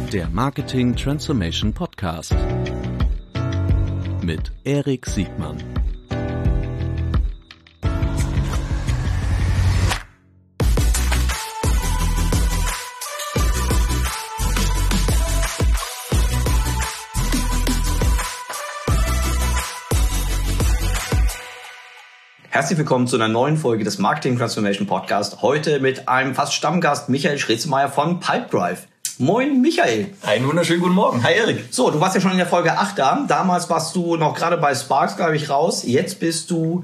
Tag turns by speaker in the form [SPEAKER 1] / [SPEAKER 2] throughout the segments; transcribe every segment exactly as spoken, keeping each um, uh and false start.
[SPEAKER 1] Der Marketing Transformation Podcast mit Erik Siegmann.
[SPEAKER 2] Herzlich willkommen zu einer neuen Folge des Marketing Transformation Podcast. Heute mit einem fast Stammgast Michael Schretzemeier von Pipedrive. Moin Michael.
[SPEAKER 3] Einen wunderschönen guten Morgen. Hi Erik.
[SPEAKER 2] So, du warst ja schon in der Folge acht da. Damals warst du noch gerade bei Sparks, glaube ich, raus. Jetzt bist du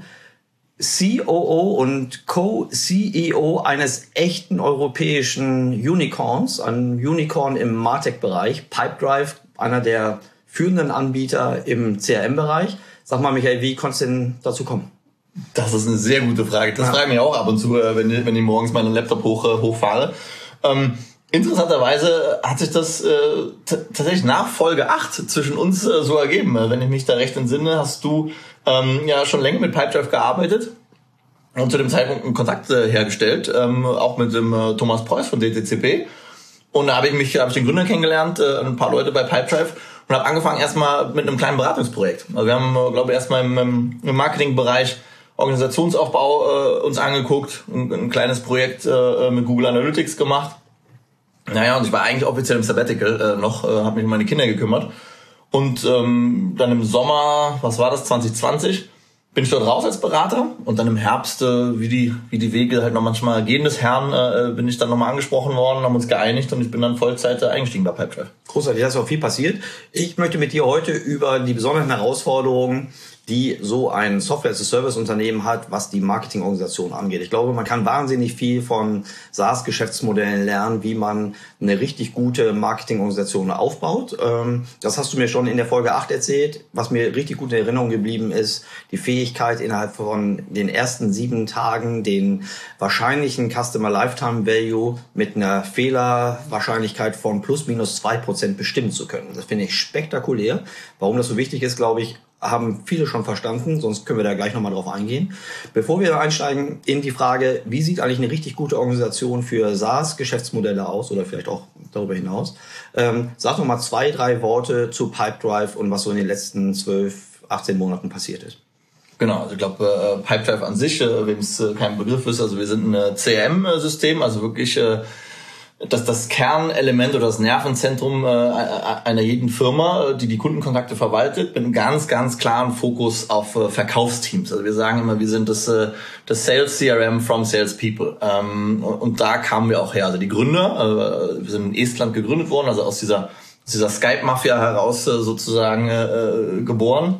[SPEAKER 2] C O O und Co-C E O eines echten europäischen Unicorns, ein Unicorn im MarTech-Bereich. Pipedrive, einer der führenden Anbieter im C R M-Bereich. Sag mal Michael, wie konntest du denn dazu kommen?
[SPEAKER 3] Das ist eine sehr gute Frage. Das ja. frage ich mich auch ab und zu, wenn ich, wenn ich morgens meinen Laptop hoch, hochfahre. Ähm, interessanterweise hat sich das äh, t- tatsächlich nach Folge acht zwischen uns äh, so ergeben. Wenn ich mich da recht entsinne, hast du ähm, ja schon länger mit Pipedrive gearbeitet und zu dem Zeitpunkt einen Kontakt äh, hergestellt, ähm, auch mit dem äh, Thomas Preuß von D T C P. Und da habe ich mich, habe ich den Gründer kennengelernt, äh, ein paar Leute bei Pipedrive. Und habe angefangen erstmal mit einem kleinen Beratungsprojekt. Also wir haben, glaube ich, erstmal im, im Marketingbereich Organisationsaufbau äh, uns angeguckt, ein, ein kleines Projekt äh, mit Google Analytics gemacht. Naja, und ich war eigentlich offiziell im Sabbatical äh, noch, äh, habe mich um meine Kinder gekümmert. Und ähm, dann im Sommer, was war das, zwanzig zwanzig, bin ich dort raus als Berater. Und dann im Herbst, äh, wie die wie die Wege halt noch manchmal gehen des Herrn, äh, bin ich dann nochmal angesprochen worden, haben uns geeinigt und ich bin dann Vollzeit äh, eingestiegen bei Pipedrive.
[SPEAKER 2] Großartig, da ist auch viel passiert. Ich möchte mit dir heute über die besonderen Herausforderungen, die so ein Software-as-a-Service-Unternehmen hat, was die Marketingorganisation angeht. Ich glaube, man kann wahnsinnig viel von SaaS-Geschäftsmodellen lernen, wie man eine richtig gute Marketingorganisation aufbaut. Das hast du mir schon in der Folge acht erzählt. Was mir richtig gut in Erinnerung geblieben ist, die Fähigkeit, innerhalb von den ersten sieben Tagen den wahrscheinlichen Customer Lifetime Value mit einer Fehlerwahrscheinlichkeit von plus minus zwei Prozent bestimmen zu können. Das finde ich spektakulär. Warum das so wichtig ist, glaube ich, haben viele schon verstanden, sonst können wir da gleich nochmal drauf eingehen. Bevor wir einsteigen in die Frage, wie sieht eigentlich eine richtig gute Organisation für SaaS-Geschäftsmodelle aus oder vielleicht auch darüber hinaus, ähm, sag noch mal zwei, drei Worte zu Pipedrive und was so in den letzten zwölf, achtzehn Monaten passiert ist.
[SPEAKER 3] Genau, also ich glaube, äh, Pipedrive an sich, äh, wem es äh, kein Begriff ist, also wir sind ein äh, C R M-System, also wirklich äh, dass das Kernelement oder das Nervenzentrum äh, einer jeden Firma, die die Kundenkontakte verwaltet, mit einem ganz, ganz klaren Fokus auf äh, Verkaufsteams. Also wir sagen immer, wir sind das, äh, das Sales C R M from Salespeople. Ähm, und, und da kamen wir auch her. Also die Gründer, äh, wir sind in Estland gegründet worden, also aus dieser, aus dieser Skype-Mafia heraus äh, sozusagen äh, geboren.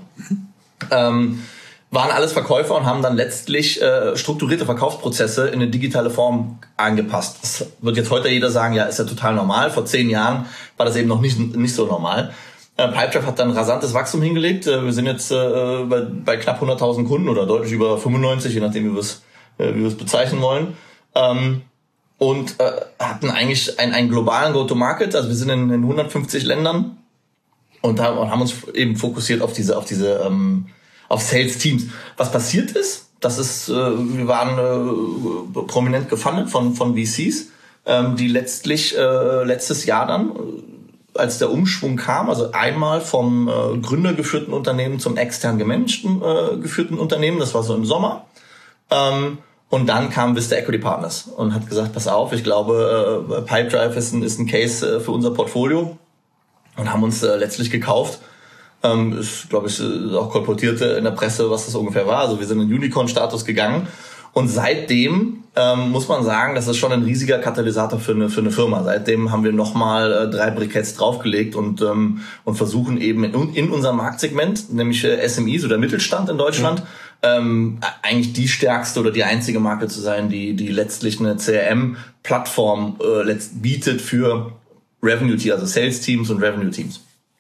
[SPEAKER 3] Ähm, waren alles Verkäufer und haben dann letztlich äh, strukturierte Verkaufsprozesse in eine digitale Form angepasst. Das wird jetzt heute jeder sagen, ja, ist ja total normal. Vor zehn Jahren war das eben noch nicht nicht so normal. Äh, Pipedrive hat dann rasantes Wachstum hingelegt. Äh, wir sind jetzt äh, bei, bei knapp hunderttausend Kunden oder deutlich über fünfundneunzig, je nachdem, wie wir es äh, wie wir es bezeichnen wollen. Ähm, und äh, hatten eigentlich einen, einen globalen Go-to-Market. Also wir sind in, in hundertfünfzig Ländern und haben, und haben uns eben fokussiert auf diese auf diese ähm, auf Sales-Teams. Was passiert ist, das ist, äh, wir waren äh, prominent gefundet von von V Cs, ähm, die letztlich äh, letztes Jahr dann, äh, als der Umschwung kam, also einmal vom äh, gründergeführten Unternehmen zum extern gemanagten äh, geführten Unternehmen, das war so im Sommer, ähm, und dann kam Vista Equity Partners und hat gesagt, pass auf, ich glaube, äh, Pipedrive ist ein, ist ein Case äh, für unser Portfolio und haben uns äh, letztlich gekauft. Ähm, ist, glaube ich, auch kolportiert in der Presse, was das ungefähr war. Also wir sind in Unicorn-Status gegangen. Und seitdem ähm, muss man sagen, das ist schon ein riesiger Katalysator für eine für eine Firma. Seitdem haben wir nochmal äh, drei Briketts draufgelegt und ähm, und versuchen eben in, in unserem Marktsegment, nämlich äh, S M Is oder Mittelstand in Deutschland, mhm. ähm, eigentlich die stärkste oder die einzige Marke zu sein, die die letztlich eine C R M-Plattform äh, letzt, bietet für Revenue-Teams, also Sales-Teams und Revenue-Teams.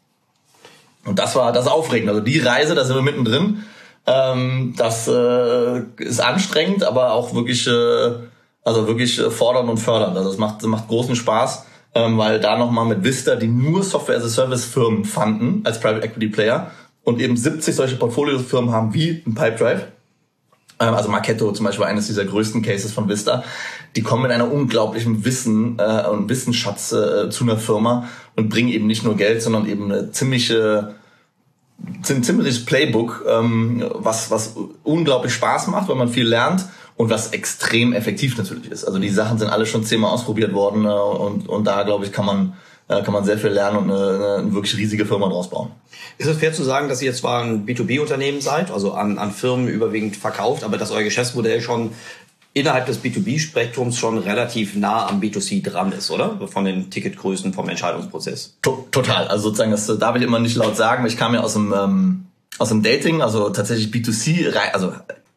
[SPEAKER 3] Und das war das aufregend. Also die Reise, da sind wir mittendrin. Ähm, das äh, ist anstrengend, aber auch wirklich, äh, also wirklich äh, fordernd und fördernd. Also es macht, es macht großen Spaß, ähm, weil da nochmal mit Vista, die nur Software-as-a-Service-Firmen fanden als Private Equity Player und eben siebzig solche Portfoliofirmen haben wie ein Pipedrive, also Marketo zum Beispiel, eines dieser größten Cases von Vista, die kommen mit einer unglaublichen Wissen äh, und Wissensschatz äh, zu einer Firma und bringen eben nicht nur Geld, sondern eben eine ziemliche, ein ziemliches Playbook, ähm, was was unglaublich Spaß macht, weil man viel lernt und was extrem effektiv natürlich ist. Also die Sachen sind alle schon zehnmal ausprobiert worden äh, und und da, glaube ich, kann man äh, kann man sehr viel lernen und eine, eine wirklich riesige Firma draus bauen.
[SPEAKER 2] Ist es fair zu sagen, dass ihr jetzt zwar ein B zwei B-Unternehmen seid, also an, an Firmen überwiegend verkauft, aber dass euer Geschäftsmodell schon innerhalb des B zwei B-Spektrums schon relativ nah am B zwei C dran ist, oder? Von den Ticketgrößen, vom Entscheidungsprozess.
[SPEAKER 3] To- total. Also sozusagen, das darf ich immer nicht laut sagen, weil ich kam ja aus dem, ähm, aus dem Dating, also tatsächlich B zwei C, also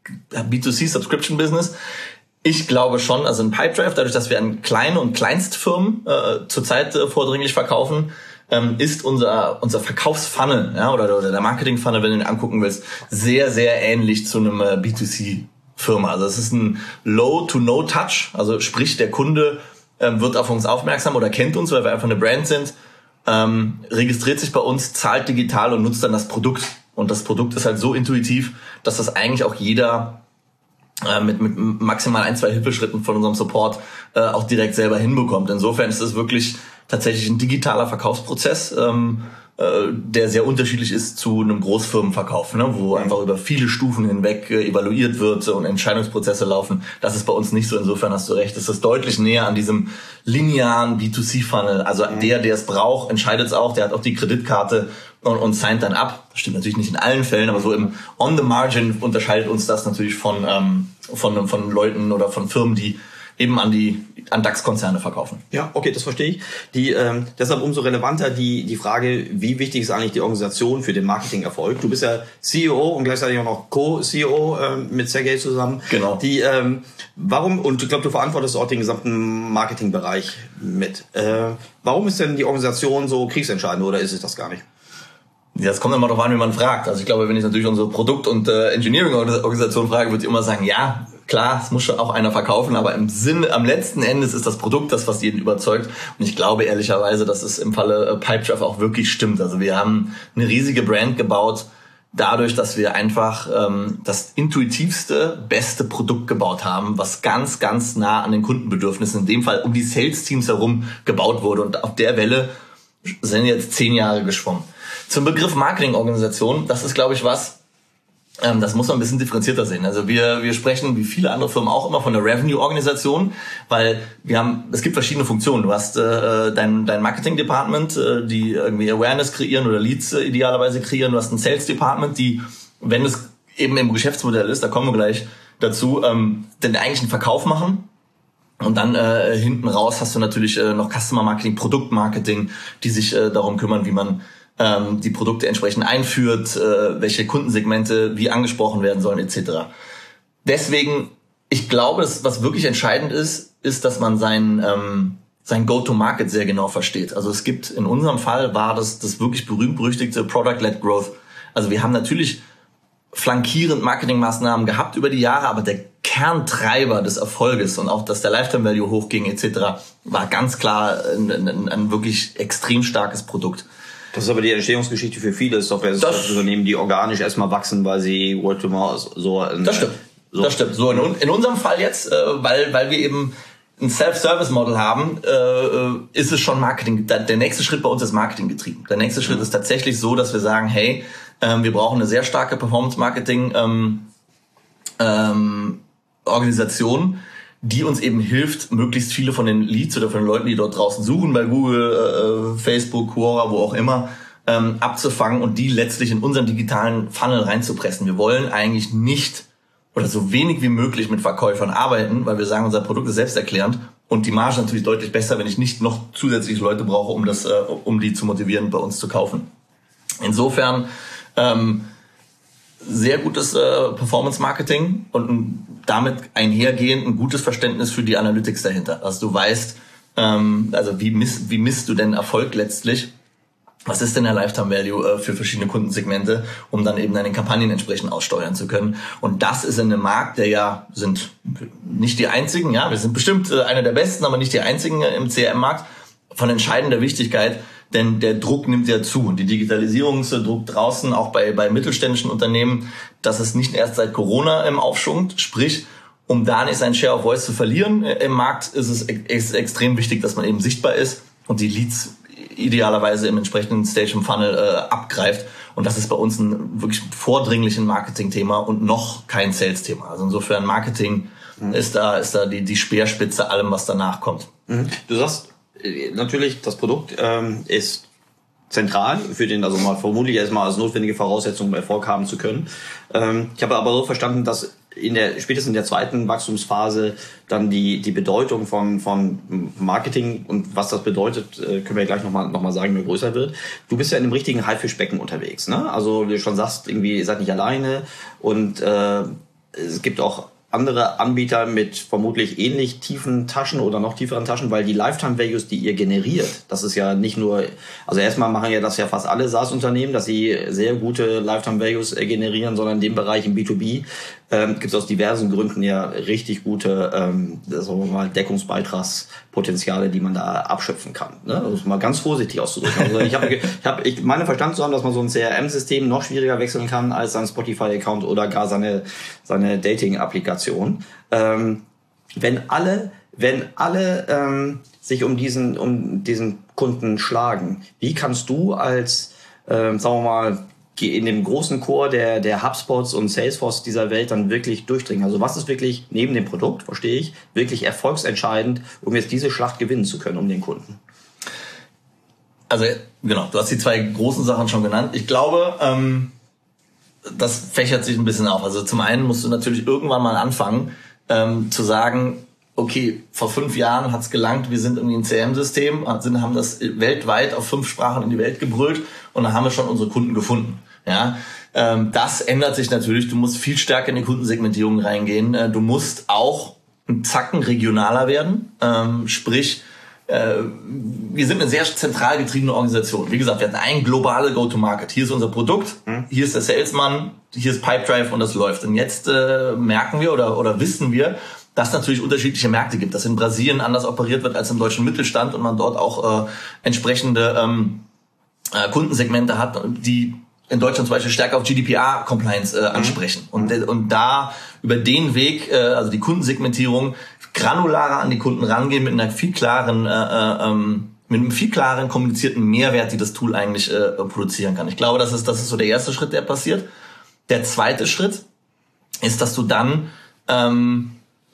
[SPEAKER 3] B zwei C Subscription Business. Ich glaube schon, also in Pipedrive, dadurch, dass wir an kleine und Kleinstfirmen äh, zurzeit äh, vordringlich verkaufen, ähm, ist unser unser Verkaufsfunnel, ja, oder, oder der Marketingfunnel, wenn du ihn angucken willst, sehr, sehr ähnlich zu einem äh, B zwei C-Firma. Also es ist ein Low-to-No-Touch, also sprich, der Kunde ähm, wird auf uns aufmerksam oder kennt uns, weil wir einfach eine Brand sind, ähm, registriert sich bei uns, zahlt digital und nutzt dann das Produkt. Und das Produkt ist halt so intuitiv, dass das eigentlich auch jeder äh, mit, mit maximal ein, zwei Hilfeschritten von unserem Support äh, auch direkt selber hinbekommt. Insofern ist es wirklich tatsächlich ein digitaler Verkaufsprozess, ähm, äh, der sehr unterschiedlich ist zu einem Großfirmenverkauf, ne, wo einfach über viele Stufen hinweg äh, evaluiert wird und Entscheidungsprozesse laufen. Das ist bei uns nicht so. Insofern hast du recht. Es ist deutlich näher an diesem linearen B zwei C-Funnel. Also mhm. der, der es braucht, entscheidet es auch. Der hat auch die Kreditkarte und, und signed dann ab. Das stimmt natürlich nicht in allen Fällen, aber so im on the margin unterscheidet uns das natürlich von ähm, von von Leuten oder von Firmen, die eben an die an DAX-Konzerne verkaufen.
[SPEAKER 2] Ja, okay, das verstehe ich. Die ähm, deshalb umso relevanter die die Frage, wie wichtig ist eigentlich die Organisation für den Marketingerfolg? Du bist ja C E O und gleichzeitig auch noch Co-C E O äh, mit Sergej zusammen.
[SPEAKER 3] Genau.
[SPEAKER 2] Die ähm, warum und ich glaube, du verantwortest auch den gesamten Marketingbereich mit. Äh, warum ist denn die Organisation so kriegsentscheidend oder ist es das gar nicht?
[SPEAKER 3] Ja, das kommt immer darauf an, wie man fragt. Also ich glaube, wenn ich natürlich unsere Produkt- und äh, Engineering-Organisation frage, würde ich immer sagen, ja, klar, es muss schon auch einer verkaufen, aber im Sinne, am letzten Endes ist das Produkt das, was jeden überzeugt. Und ich glaube ehrlicherweise, dass es im Falle äh, Pipedrive auch wirklich stimmt. Also wir haben eine riesige Brand gebaut, dadurch, dass wir einfach ähm, das intuitivste, beste Produkt gebaut haben, was ganz, ganz nah an den Kundenbedürfnissen, in dem Fall um die Sales-Teams herum, gebaut wurde. Und auf der Welle sind jetzt zehn Jahre geschwommen. Zum Begriff Marketingorganisation, das ist, glaube ich, was, ähm, das muss man ein bisschen differenzierter sehen. Also wir wir sprechen, wie viele andere Firmen auch immer, von der Revenue-Organisation, weil wir haben, es gibt verschiedene Funktionen. Du hast äh, dein dein Marketing-Department, äh, die irgendwie Awareness kreieren oder Leads äh, idealerweise kreieren. Du hast ein Sales-Department, die, wenn es eben im Geschäftsmodell ist, da kommen wir gleich dazu, ähm, den eigentlichen Verkauf machen. Und dann äh, hinten raus hast du natürlich äh, noch Customer Marketing, Produktmarketing, die sich äh, darum kümmern, wie man ähm, die Produkte entsprechend einführt, äh, welche Kundensegmente wie angesprochen werden sollen et cetera. Deswegen, ich glaube, dass, was wirklich entscheidend ist, ist, dass man sein ähm, sein Go-to-Market sehr genau versteht. Also es gibt, in unserem Fall war das das wirklich berühmt-berüchtigte Product-led Growth. Also wir haben natürlich flankierend Marketingmaßnahmen gehabt über die Jahre, aber der Kerntreiber des Erfolges und auch, dass der Lifetime Value hochging et cetera, war ganz klar ein, ein, ein wirklich extrem starkes Produkt.
[SPEAKER 2] Das ist aber die Entstehungsgeschichte für viele Software-Unternehmen, die organisch erstmal wachsen, weil sie Word to Mouth so... In,
[SPEAKER 3] das stimmt, so. das stimmt. So in, in unserem Fall jetzt, äh, weil weil wir eben ein Self-Service-Model haben, äh, ist es schon Marketing. Der nächste Schritt bei uns ist Marketing getrieben. Der nächste Schritt mhm. ist tatsächlich so, dass wir sagen, hey, ähm, wir brauchen eine sehr starke Performance-Marketing ähm, ähm, Organisation, die uns eben hilft, möglichst viele von den Leads oder von den Leuten, die dort draußen suchen, bei Google, äh, Facebook, Quora, wo auch immer, ähm, abzufangen und die letztlich in unseren digitalen Funnel reinzupressen. Wir wollen eigentlich nicht oder so wenig wie möglich mit Verkäufern arbeiten, weil wir sagen, unser Produkt ist selbsterklärend und die Marge natürlich deutlich besser, wenn ich nicht noch zusätzliche Leute brauche, um das, äh, um die zu motivieren, bei uns zu kaufen. Insofern ähm, sehr gutes äh, Performance-Marketing und ein, damit einhergehend ein gutes Verständnis für die Analytics dahinter. Also du weißt, ähm, also wie misst, wie misst du denn Erfolg letztlich? Was ist denn der Lifetime Value äh, für verschiedene Kundensegmente, um dann eben deine Kampagnen entsprechend aussteuern zu können? Und das ist in einem Markt, der ja sind nicht die einzigen, ja, wir sind bestimmt äh, einer der besten, aber nicht die einzigen äh, im C R M-Markt. von entscheidender Wichtigkeit, denn der Druck nimmt ja zu. Und die Digitalisierungsdruck draußen, auch bei, bei mittelständischen Unternehmen, das ist nicht erst seit Corona im Aufschwung. Sprich, um da nicht sein Share of Voice zu verlieren im Markt, ist es ex- extrem wichtig, dass man eben sichtbar ist und die Leads idealerweise im entsprechenden Stage im Funnel äh, abgreift. Und das ist bei uns ein wirklich vordringlichen Marketing-Thema und noch kein Sales-Thema. Also insofern Marketing mhm. ist da, ist da die, die Speerspitze allem, was danach kommt.
[SPEAKER 2] Mhm. Du sagst, natürlich, das Produkt ähm, ist zentral für den, also mal vermutlich erstmal als notwendige Voraussetzung, um Erfolg haben zu können. Ähm, ich habe aber so verstanden, dass in der spätestens in der zweiten Wachstumsphase dann die die Bedeutung von von Marketing und was das bedeutet, können wir gleich nochmal noch mal sagen, wie größer wird. Du bist ja in dem richtigen Haifischbecken unterwegs, ne? Also wie du schon sagst, irgendwie ihr seid nicht alleine und äh, es gibt auch andere Anbieter mit vermutlich ähnlich tiefen Taschen oder noch tieferen Taschen, weil die Lifetime Values, die ihr generiert, das ist ja nicht nur, also erstmal machen ja das ja fast alle SaaS-Unternehmen, dass sie sehr gute Lifetime Values generieren, sondern in dem Bereich im B zwei B ähm, gibt es aus diversen Gründen ja richtig gute, ähm, sagen wir mal, Deckungsbeitragspotenziale, die man da abschöpfen kann. Ne? Also ist mal ganz vorsichtig auszudrücken. Also ich habe, ich habe, ich meine verstanden zu haben, dass man so ein C R M-System noch schwieriger wechseln kann als sein Spotify-Account oder gar seine seine Dating-Applikation. Ähm, wenn alle, wenn alle ähm, sich um diesen um diesen Kunden schlagen, wie kannst du als, ähm, sagen wir mal, in dem großen Chor der der HubSpots und Salesforce dieser Welt dann wirklich durchdringen? Also was ist wirklich neben dem Produkt, verstehe ich, wirklich erfolgsentscheidend, um jetzt diese Schlacht gewinnen zu können um den Kunden?
[SPEAKER 3] Also genau, du hast die zwei großen Sachen schon genannt. Ich glaube, ähm, das fächert sich ein bisschen auf. Also zum einen musst du natürlich irgendwann mal anfangen, ähm, zu sagen, okay, vor fünf Jahren hat's gelangt, wir sind irgendwie ein C R M-System, haben das weltweit auf fünf Sprachen in die Welt gebrüllt und dann haben wir schon unsere Kunden gefunden. Ja, ähm, das ändert sich natürlich. Du musst viel stärker in die Kundensegmentierung reingehen. Äh, du musst auch einen Zacken regionaler werden. Ähm, sprich, äh, wir sind eine sehr zentral getriebene Organisation. Wie gesagt, wir hatten ein globale Go-to-Market. Hier ist unser Produkt, mhm. hier ist der Salesman, hier ist Pipedrive und das läuft. Und jetzt äh, merken wir oder, oder wissen wir, dass es natürlich unterschiedliche Märkte gibt, dass in Brasilien anders operiert wird als im deutschen Mittelstand und man dort auch äh, entsprechende ähm, äh, Kundensegmente hat, die in Deutschland zum Beispiel stärker auf G D P R-Compliance äh, ansprechen. Mhm. Und, und da über den Weg, äh, also die Kundensegmentierung, granularer an die Kunden rangehen mit einer viel klaren, äh, äh, mit einem viel klaren kommunizierten Mehrwert, die das Tool eigentlich äh, produzieren kann. Ich glaube, das ist, das ist so der erste Schritt, der passiert. Der zweite Schritt ist, dass du dann ähm,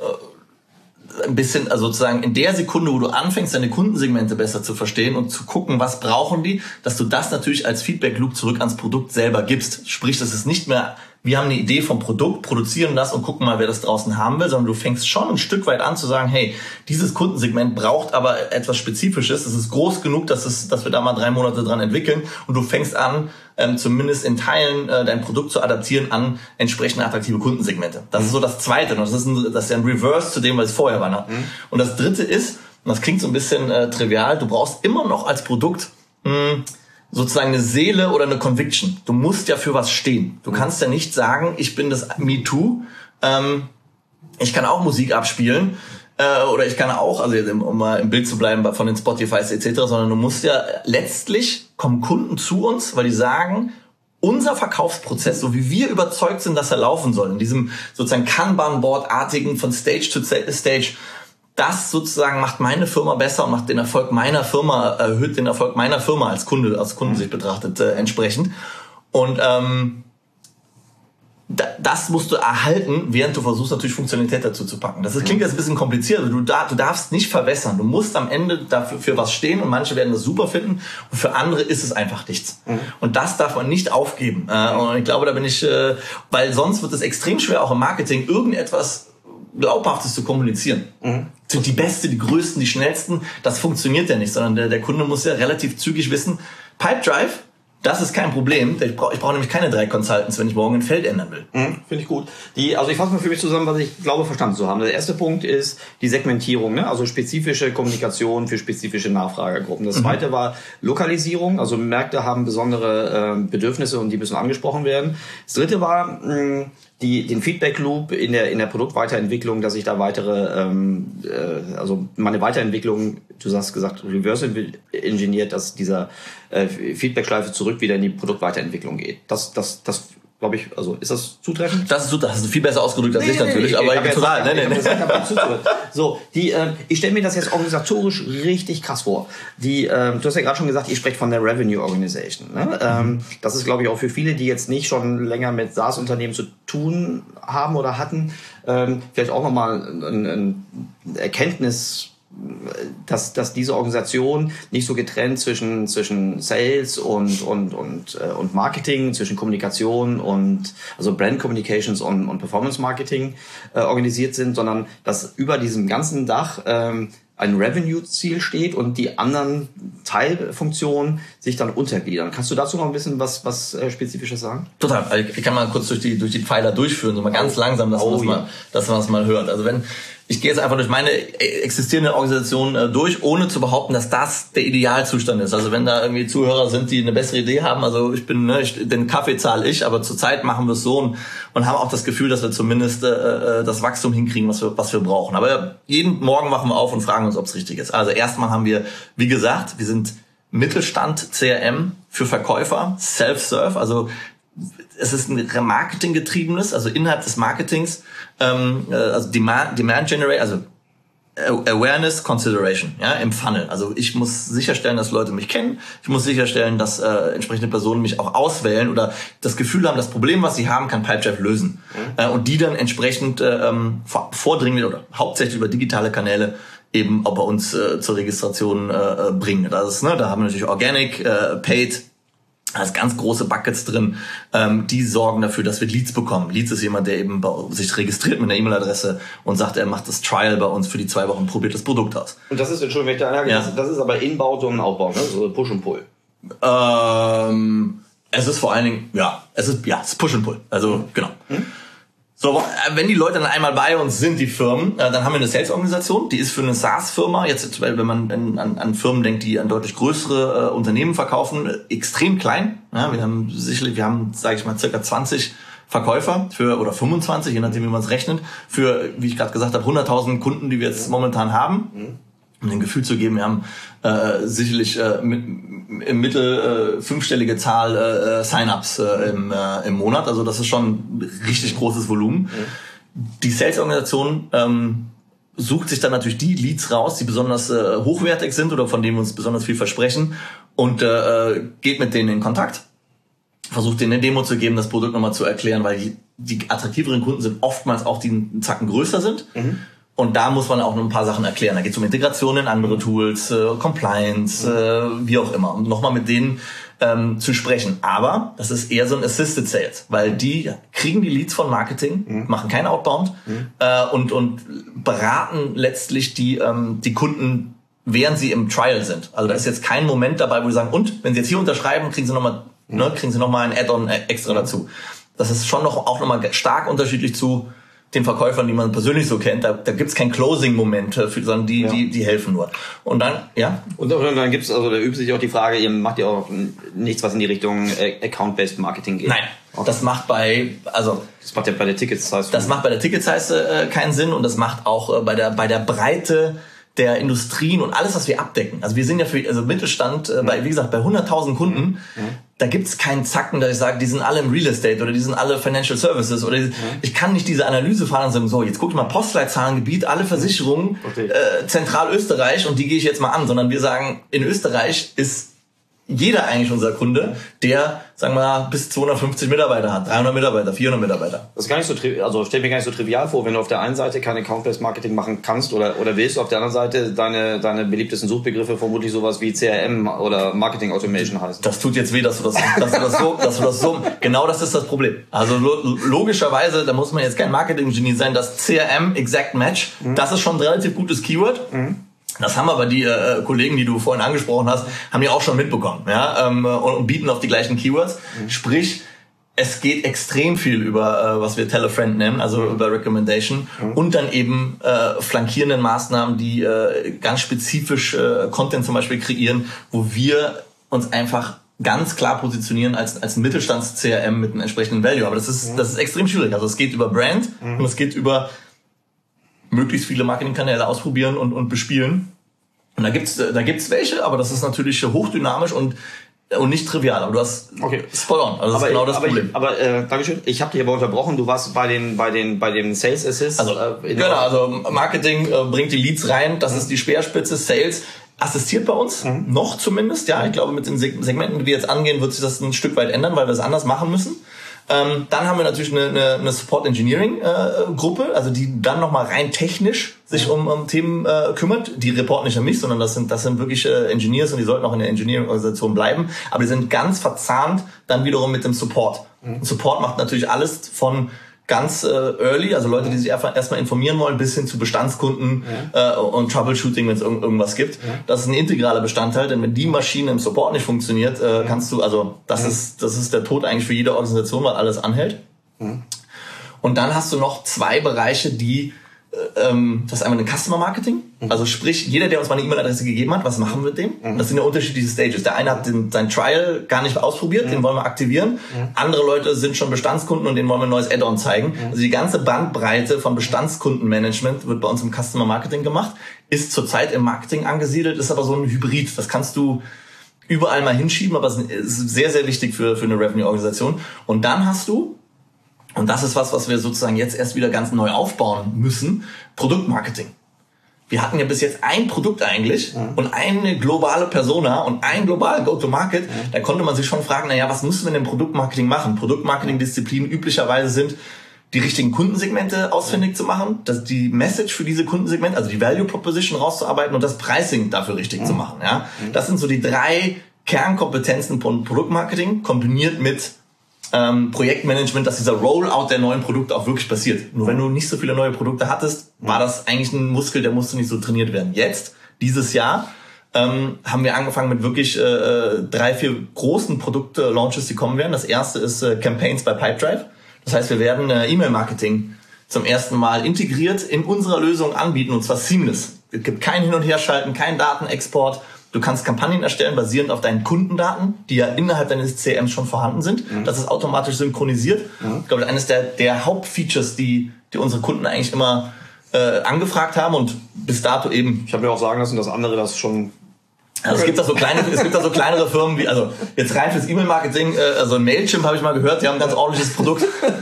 [SPEAKER 3] ein bisschen, also sozusagen in der Sekunde, wo du anfängst, deine Kundensegmente besser zu verstehen und zu gucken, was brauchen die, dass du das natürlich als Feedback-Loop zurück ans Produkt selber gibst. Sprich, das ist nicht mehr, wir haben eine Idee vom Produkt, produzieren das und gucken mal, wer das draußen haben will, sondern du fängst schon ein Stück weit an zu sagen, hey, dieses Kundensegment braucht aber etwas Spezifisches. Es ist groß genug, dass es, dass wir da mal drei Monate dran entwickeln und du fängst an, ähm, zumindest in Teilen äh, dein Produkt zu adaptieren an entsprechend attraktive Kundensegmente. Das mhm. ist so das Zweite. Das ist, ein, das ist ja ein Reverse zu dem, was es vorher war. Ne? Mhm. Und das Dritte ist, und das klingt so ein bisschen äh, trivial, du brauchst immer noch als Produkt mh, sozusagen eine Seele oder eine Conviction. Du musst ja für was stehen. Du mhm. kannst ja nicht sagen, ich bin das Me Too, ähm, ich kann auch Musik abspielen, äh, oder ich kann auch, also um mal im Bild zu bleiben von den Spotifys et cetera, sondern du musst ja letztlich, kommen Kunden zu uns, weil die sagen, unser Verkaufsprozess, so wie wir überzeugt sind, dass er laufen soll, in diesem sozusagen Kanban-Board-artigen von Stage to Stage, das sozusagen macht meine Firma besser und macht den Erfolg meiner Firma, erhöht den Erfolg meiner Firma als Kunde, als Kundensicht betrachtet äh, entsprechend. Und ähm, da, das musst du erhalten, während du versuchst natürlich Funktionalität dazu zu packen. Das ist, klingt jetzt ein bisschen kompliziert, aber du, da, du darfst nicht verwässern. Du musst am Ende dafür für was stehen und manche werden das super finden und für andere ist es einfach nichts. Mhm. Und das darf man nicht aufgeben. Äh, und ich glaube, da bin ich, äh, weil sonst wird es extrem schwer, auch im Marketing irgendetwas Glaubhaftes zu kommunizieren. Mhm. Die Beste, die Größten, die Schnellsten, das funktioniert ja nicht, sondern der, der Kunde muss ja relativ zügig wissen, Pipedrive, Das ist kein Problem. Ich brauche ich brauch nämlich keine drei Consultants, wenn ich morgen ein Feld ändern will.
[SPEAKER 2] Mhm, finde ich gut. Die, also ich fasse mal für mich zusammen, was ich glaube verstanden zu haben. Der erste Punkt ist die Segmentierung, ne? Also spezifische Kommunikation für spezifische Nachfragergruppen. Das zweite mhm. war Lokalisierung, also Märkte haben besondere äh, Bedürfnisse und die müssen angesprochen werden. Das dritte war mh, die, den Feedback Loop in der in der Produktweiterentwicklung, dass ich da weitere, ähm, äh, also meine Weiterentwicklung, du hast gesagt, reverse engineert, dass dieser äh, Feedback-Schleife zurück wieder in die Produktweiterentwicklung geht. Das, das, das glaube ich, also ist das zutreffend?
[SPEAKER 3] Das ist so, das hast du viel besser ausgedrückt als nee, ich nee, natürlich, nee, aber ich total. Nee, nee, nee.
[SPEAKER 2] So, die, äh, ich stelle mir das jetzt organisatorisch richtig krass vor. Die, äh, du hast ja gerade schon gesagt, ihr sprecht von der Revenue Organization. Ne? Mhm. Ähm, das ist, glaube ich, auch für viele, die jetzt nicht schon länger mit SaaS-Unternehmen zu tun haben oder hatten, ähm, vielleicht auch nochmal ein, ein Erkenntnis, dass dass diese Organisation nicht so getrennt zwischen zwischen Sales und und und äh, und Marketing, zwischen Kommunikation und also Brand Communications und, und Performance Marketing äh, organisiert sind, sondern dass über diesem ganzen Dach ähm, ein Revenue-Ziel steht und die anderen Teilfunktionen sich dann untergliedern. Kannst du dazu noch ein bisschen was was äh, Spezifisches sagen?
[SPEAKER 3] Total. Ich kann mal kurz durch die durch die Pfeiler durchführen, so mal ganz langsam, dass man es mal, dass man es mal hört. Also wenn ich gehe jetzt einfach durch meine existierende Organisation äh, durch, ohne zu behaupten, dass das der Idealzustand ist. Also wenn da irgendwie Zuhörer sind, die eine bessere Idee haben, also ich bin, ne, ich, den Kaffee zahle ich, aber zurzeit machen wir es so und, und haben auch das Gefühl, dass wir zumindest äh, das Wachstum hinkriegen, was wir, was wir brauchen. Aber jeden Morgen wachen wir auf und fragen uns, ob es richtig ist. Also erstmal haben wir, wie gesagt, wir sind Mittelstand C R M für Verkäufer, Self-Serve, also es ist ein Marketing-getriebenes, also innerhalb des Marketings, ähm, also Demand, Demand Generate, also Awareness, Consideration, ja, im Funnel. Also ich muss sicherstellen, dass Leute mich kennen. Ich muss sicherstellen, dass äh, entsprechende Personen mich auch auswählen oder das Gefühl haben, das Problem, was sie haben, kann Pipedrive lösen. Mhm. Äh, und die dann entsprechend äh, vordringlich oder hauptsächlich über digitale Kanäle eben auch bei uns äh, zur Registration äh, bringen. Das ist, ne, da haben wir natürlich Organic, äh, Paid. Da ist ganz große Buckets drin, ähm, die sorgen dafür, dass wir Leads bekommen. Leads ist jemand, der eben bei, sich registriert mit einer E-Mail-Adresse und sagt, er macht das Trial bei uns für die zwei Wochen, probiert das Produkt aus.
[SPEAKER 2] Und das ist, Entschuldigung, wenn ich da anhage, ja. das, das ist aber Inbound und Outbound, ne? So Push und Pull.
[SPEAKER 3] Ähm, es ist vor allen Dingen, ja, es ist, ja, es ist Push und Pull. Also, mhm. genau. Mhm. So, wenn die Leute dann einmal bei uns sind, die Firmen, dann haben wir eine Sales-Organisation, die ist für eine SaaS-Firma, jetzt wenn man an, an Firmen denkt, die an deutlich größere äh, Unternehmen verkaufen, extrem klein. Ja, wir haben sicherlich, wir haben, sage ich mal, circa zwanzig Verkäufer für oder fünfundzwanzig, je nachdem, wie man es rechnet, für, wie ich gerade gesagt habe, hunderttausend Kunden, die wir jetzt momentan haben. Mhm. Um ein Gefühl zu geben, wir haben äh, sicherlich äh, mit, im Mittel äh, fünfstellige Zahl äh, Sign-ups äh, im, äh, im Monat. Also das ist schon ein richtig großes Volumen. Mhm. Die Sales-Organisation ähm, sucht sich dann natürlich die Leads raus, die besonders äh, hochwertig sind oder von denen wir uns besonders viel versprechen und äh, geht mit denen in Kontakt. Versucht denen eine Demo zu geben, das Produkt nochmal zu erklären, weil die, die attraktiveren Kunden sind oftmals auch, die einen Zacken größer sind. Mhm. Und da muss man auch noch ein paar Sachen erklären. Da geht es um Integration in andere Tools, äh, Compliance, äh, wie auch immer. Um nochmal mit denen ähm, zu sprechen. Aber das ist eher so ein Assisted Sales, weil die kriegen die Leads von Marketing, mhm. machen kein Outbound mhm. äh, und und beraten letztlich die ähm, die Kunden, während sie im Trial sind. Also da ist jetzt kein Moment dabei, wo sie sagen, und wenn sie jetzt hier unterschreiben, kriegen sie nochmal mhm. ne, kriegen sie noch mal ein Add-on extra mhm. dazu. Das ist schon noch auch nochmal stark unterschiedlich zu den Verkäufern, die man persönlich so kennt, da, da gibt's keinen Closing-Moment, für, sondern die, ja. die, die helfen nur. Und dann, ja.
[SPEAKER 2] Und dann gibt's, also da übt sich auch die Frage, ihr macht ja auch nichts, was in die Richtung Account-Based Marketing geht.
[SPEAKER 3] Nein. Okay. Das macht bei, also.
[SPEAKER 2] Das macht ja bei der Ticket-Size.
[SPEAKER 3] Das macht bei der Ticket-Size äh, keinen Sinn und das macht auch äh, bei der, bei der Breite der Industrien und alles, was wir abdecken. Also wir sind ja für, also Mittelstand, äh, bei, wie gesagt, bei hunderttausend Kunden, mhm. da gibt's keinen Zacken, dass ich sage, die sind alle im Real Estate oder die sind alle Financial Services oder die, mhm. ich kann nicht diese Analyse fahren und sagen, so, jetzt guck ich mal Postleitzahlengebiet, alle Versicherungen, okay. äh, Zentralösterreich und die gehe ich jetzt mal an, sondern wir sagen, in Österreich ist jeder eigentlich unser Kunde, der, sagen wir mal, bis zweihundertfünfzig Mitarbeiter hat, dreihundert Mitarbeiter, vierhundert Mitarbeiter.
[SPEAKER 2] Das ist gar nicht so trivial, also stell mir gar nicht so trivial vor, wenn du auf der einen Seite kein Account-Based Marketing machen kannst oder oder willst, auf der anderen Seite deine deine beliebtesten Suchbegriffe vermutlich sowas wie C R M oder Marketing Automation heißen.
[SPEAKER 3] Das tut jetzt weh, dass du das, dass du das so, dass du das so, genau das ist das Problem. Also lo- logischerweise, da muss man jetzt kein Marketing-Genie sein, das C R M Exact Match, mhm. das ist schon ein relativ gutes Keyword. Mhm. Das haben aber die äh, Kollegen, die du vorhin angesprochen hast, haben die auch schon mitbekommen, ja, ähm, und, und bieten auf die gleichen Keywords. Mhm. Sprich, es geht extrem viel über, äh, was wir Tell a Friend nennen, also mhm. über Recommendation mhm. und dann eben äh, flankierenden Maßnahmen, die äh, ganz spezifisch äh, Content zum Beispiel kreieren, wo wir uns einfach ganz klar positionieren als als Mittelstands-C R M mit einem entsprechenden Value. Aber das ist mhm. das ist extrem schwierig. Also es geht über Brand mhm. und es geht über möglichst viele Marketingkanäle ausprobieren und und bespielen. Und da gibt's da gibt's welche, aber das ist natürlich hochdynamisch und und nicht trivial, aber du hast
[SPEAKER 2] okay.
[SPEAKER 3] spot on. Also das aber, ist genau das
[SPEAKER 2] aber
[SPEAKER 3] Problem.
[SPEAKER 2] Ich, aber äh, Dankeschön. Ich habe dich aber unterbrochen. Du warst bei den bei den bei den Sales Assist.
[SPEAKER 3] Also äh, genau, also Marketing äh, bringt die Leads rein. Das mhm. ist die Speerspitze. Sales assistiert bei uns mhm. noch zumindest. Ja, ich glaube mit den Segmenten, die wir jetzt angehen, wird sich das ein Stück weit ändern, weil wir es anders machen müssen. Ähm, dann haben wir natürlich eine, eine, eine Support Engineering äh, Gruppe, also die dann nochmal rein technisch sich um, um Themen äh, kümmert. Die reporten nicht an mich, sondern das sind das sind wirklich äh, Engineers und die sollten auch in der Engineering-Organisation bleiben. Aber die sind ganz verzahnt dann wiederum mit dem Support. Mhm. Und Support macht natürlich alles von ganz äh, early, also Leute, die sich einfach erstmal informieren wollen, bis hin zu Bestandskunden ja. äh, und Troubleshooting, wenn es irg- irgendwas gibt. Ja. Das ist ein integraler Bestandteil, denn wenn die Maschine im Support nicht funktioniert, äh, ja. kannst du, also das ja. ist das ist der Tod eigentlich für jede Organisation, weil alles anhält. Ja. Und dann hast du noch zwei Bereiche, die ähm, das ist einmal ein Customer Marketing, also sprich, jeder, der uns mal eine E-Mail-Adresse gegeben hat, was machen wir mit dem? Mhm. Das sind ja unterschiedliche Stages. Der eine hat den, sein Trial gar nicht ausprobiert, mhm. den wollen wir aktivieren. Mhm. Andere Leute sind schon Bestandskunden und denen wollen wir ein neues Add-on zeigen. Mhm. Also die ganze Bandbreite von Bestandskundenmanagement wird bei uns im Customer Marketing gemacht, ist zurzeit im Marketing angesiedelt, ist aber so ein Hybrid. Das kannst du überall mal hinschieben, aber es ist sehr, sehr wichtig für, für eine Revenue-Organisation. Und dann hast du, und das ist was, was wir sozusagen jetzt erst wieder ganz neu aufbauen müssen, Produktmarketing. Wir hatten ja bis jetzt ein Produkt eigentlich ja. und eine globale Persona und ein globalen Go-to-Market. Ja. Da konnte man sich schon fragen, naja, was müssen wir denn im Produktmarketing machen? Produktmarketing-Disziplinen üblicherweise sind, die richtigen Kundensegmente ausfindig ja. zu machen, dass die Message für diese Kundensegmente, also die Value Proposition rauszuarbeiten und das Pricing dafür richtig ja. zu machen. Ja, das sind so die drei Kernkompetenzen von Produktmarketing kombiniert mit Ähm, Projektmanagement, dass dieser Rollout der neuen Produkte auch wirklich passiert. Nur wenn du nicht so viele neue Produkte hattest, war das eigentlich ein Muskel, der musste nicht so trainiert werden. Jetzt, dieses Jahr, ähm, haben wir angefangen mit wirklich äh, drei, vier großen Produkte-Launches, die kommen werden. Das erste ist äh, Campaigns bei Pipedrive. Das heißt, wir werden äh, E-Mail-Marketing zum ersten Mal integriert in unserer Lösung anbieten, und zwar seamless. Es gibt kein Hin- und Herschalten, kein Datenexport. Du kannst Kampagnen erstellen, basierend auf deinen Kundendaten, die ja innerhalb deines C R Ms schon vorhanden sind. Mhm. Das ist automatisch synchronisiert. Mhm. Ich glaube, eines der, der Hauptfeatures, die, die unsere Kunden eigentlich immer äh, angefragt haben und bis dato eben...
[SPEAKER 2] Ich habe mir auch sagen lassen, dass andere das schon...
[SPEAKER 3] Also es gibt da so kleine, es gibt da so kleinere Firmen wie, also jetzt rein fürs E-Mail-Marketing, äh, also ein Mailchimp habe ich mal gehört, die haben ein ganz ordentliches Produkt.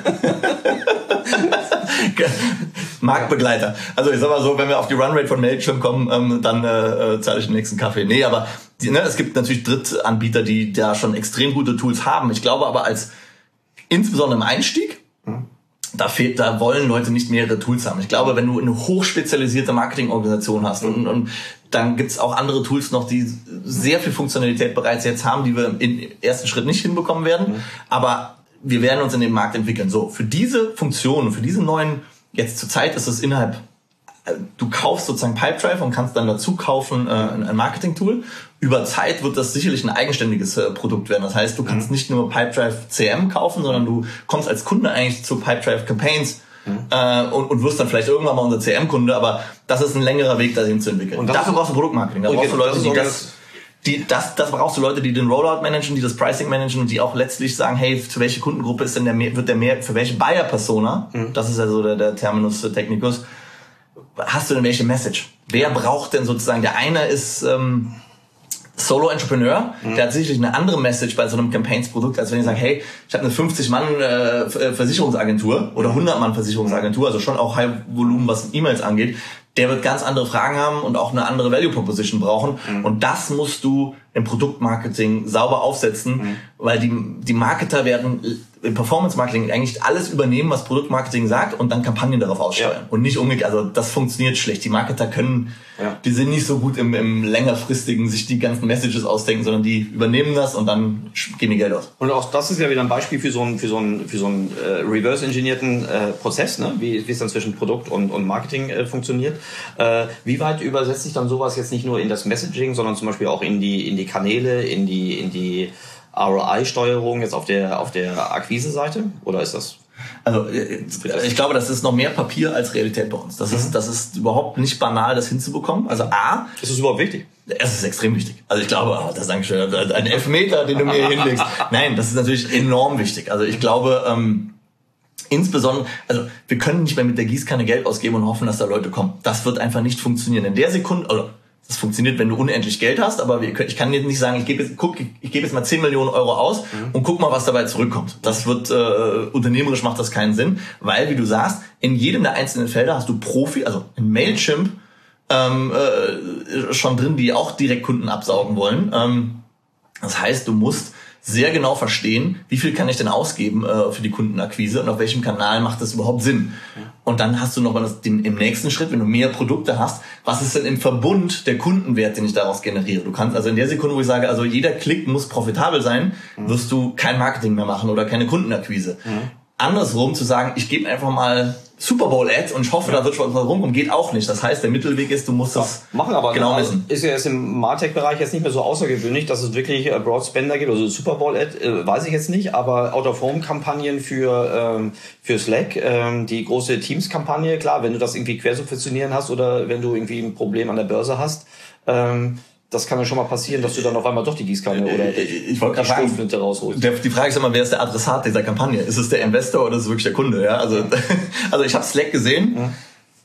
[SPEAKER 3] Marktbegleiter. Also ich sag mal so, wenn wir auf die Runrate von Mailchimp kommen, ähm, dann äh, zahle ich den nächsten Kaffee. Nee, aber die, ne, es gibt natürlich Drittanbieter, die da schon extrem gute Tools haben. Ich glaube aber als insbesondere im Einstieg, mhm. da fehlt, da wollen Leute nicht mehrere Tools haben. Ich glaube, wenn du eine hochspezialisierte Marketingorganisation hast mhm. und, und dann gibt's auch andere Tools noch, die sehr viel Funktionalität bereits jetzt haben, die wir im ersten Schritt nicht hinbekommen werden. Mhm. Aber wir werden uns in den Markt entwickeln. So, für diese Funktionen, für diese neuen, jetzt zur Zeit ist es innerhalb, du kaufst sozusagen Pipedrive und kannst dann dazu kaufen äh, ein Marketing-Tool. Über Zeit wird das sicherlich ein eigenständiges äh, Produkt werden. Das heißt, du kannst mhm. nicht nur Pipedrive C M kaufen, sondern du kommst als Kunde eigentlich zu Pipedrive Campaigns mhm. äh, und, und wirst dann vielleicht irgendwann mal unser C M-Kunde, aber das ist ein längerer Weg, dahin zu entwickeln. Und dafür brauchst du Produktmarketing. Da brauchst du Leute, die das... Die, das, das brauchst du Leute, die den Rollout managen, die das Pricing managen und die auch letztlich sagen, hey, für welche Kundengruppe ist denn der mehr, wird der mehr, für welche Buyer-Persona, mhm. das ist ja so der, der Terminus technicus, hast du denn welche Message? Wer braucht denn sozusagen, der eine ist ähm, Solo-Entrepreneur, mhm. der hat sicherlich eine andere Message bei so einem Campaigns-Produkt, als wenn ich sage, hey, ich habe eine fünfzig Mann äh, Versicherungsagentur oder hundert Mann Versicherungsagentur, also schon auch High-Volumen, was E-Mails angeht. Der wird ganz andere Fragen haben und auch eine andere Value Proposition brauchen. Mhm. Und das musst du im Produktmarketing sauber aufsetzen, mhm. weil die, die Marketer werden im Performance-Marketing eigentlich alles übernehmen, was Produktmarketing sagt und dann Kampagnen darauf aussteuern. Ja. Und nicht umgekehrt. Also das funktioniert schlecht. Die Marketer können, ja. die sind nicht so gut im, im längerfristigen sich die ganzen Messages ausdenken, sondern die übernehmen das und dann geben die Geld aus.
[SPEAKER 2] Und auch das ist ja wieder ein Beispiel für so einen, für so einen, für so einen äh, reverse-engineerten äh, Prozess, ne? wie, wie es dann zwischen Produkt und, und Marketing äh, funktioniert. Äh, wie weit übersetzt sich dann sowas jetzt nicht nur in das Messaging, sondern zum Beispiel auch in die, in die Kanäle, in die, in die R O I-Steuerung jetzt auf der auf der Akquise-Seite? Oder ist das?
[SPEAKER 3] Also ich glaube, das ist noch mehr Papier als Realität bei uns. Das mhm. ist das ist überhaupt nicht banal, das hinzubekommen. Also A,
[SPEAKER 2] ist das überhaupt wichtig?
[SPEAKER 3] Es ist extrem wichtig. Also ich glaube, oh, das ist eigentlich schon ein Elfmeter, den du mir hinlegst. Nein, das ist natürlich enorm wichtig. Also ich glaube, ähm, insbesondere, also wir können nicht mehr mit der Gießkanne Geld ausgeben und hoffen, dass da Leute kommen. Das wird einfach nicht funktionieren. In der Sekunde, oder das funktioniert, wenn du unendlich Geld hast, aber ich kann jetzt nicht sagen, ich gebe jetzt, guck, ich gebe jetzt mal zehn Millionen Euro aus mhm. und guck mal, was dabei zurückkommt. Das wird, äh, unternehmerisch macht das keinen Sinn, weil, wie du sagst, in jedem der einzelnen Felder hast du Profi, also in Mailchimp, ähm, äh, schon drin, die auch direkt Kunden absaugen wollen. Ähm, das heißt, du musst sehr genau verstehen, wie viel kann ich denn ausgeben äh, für die Kundenakquise und auf welchem Kanal macht das überhaupt Sinn. Ja. Und dann hast du noch mal das, den, im nächsten Schritt, wenn du mehr Produkte hast, was ist denn im Verbund der Kundenwert, den ich daraus generiere? Du kannst also in der Sekunde, wo ich sage, also jeder Klick muss profitabel sein, mhm. wirst du kein Marketing mehr machen oder keine Kundenakquise. Mhm. Andersrum zu sagen, ich gebe einfach mal Super Bowl Ads und ich hoffe, ja. da wird schon was rumkommen, geht auch nicht. Das heißt, der Mittelweg ist, du musst das
[SPEAKER 2] ja, machen, aber
[SPEAKER 3] genau wissen.
[SPEAKER 2] Ist ja jetzt im Martech-Bereich jetzt nicht mehr so außergewöhnlich, dass es wirklich Broad Spender gibt, also Super Bowl Ad, äh, weiß ich jetzt nicht, aber Out-of-Home-Kampagnen für ähm, für Slack, ähm, die große Teams-Kampagne, klar, wenn du das irgendwie quersubventionieren hast oder wenn du irgendwie ein Problem an der Börse hast, ähm, das kann ja schon mal passieren, dass du dann auf einmal doch die Gießkanne oder die,
[SPEAKER 3] ich wollte die Schrotflinte rausholst. Der, die Frage ist immer, wer ist der Adressat dieser Kampagne? Ist es der Investor oder ist es wirklich der Kunde? Ja, also, also ich habe Slack gesehen, mhm.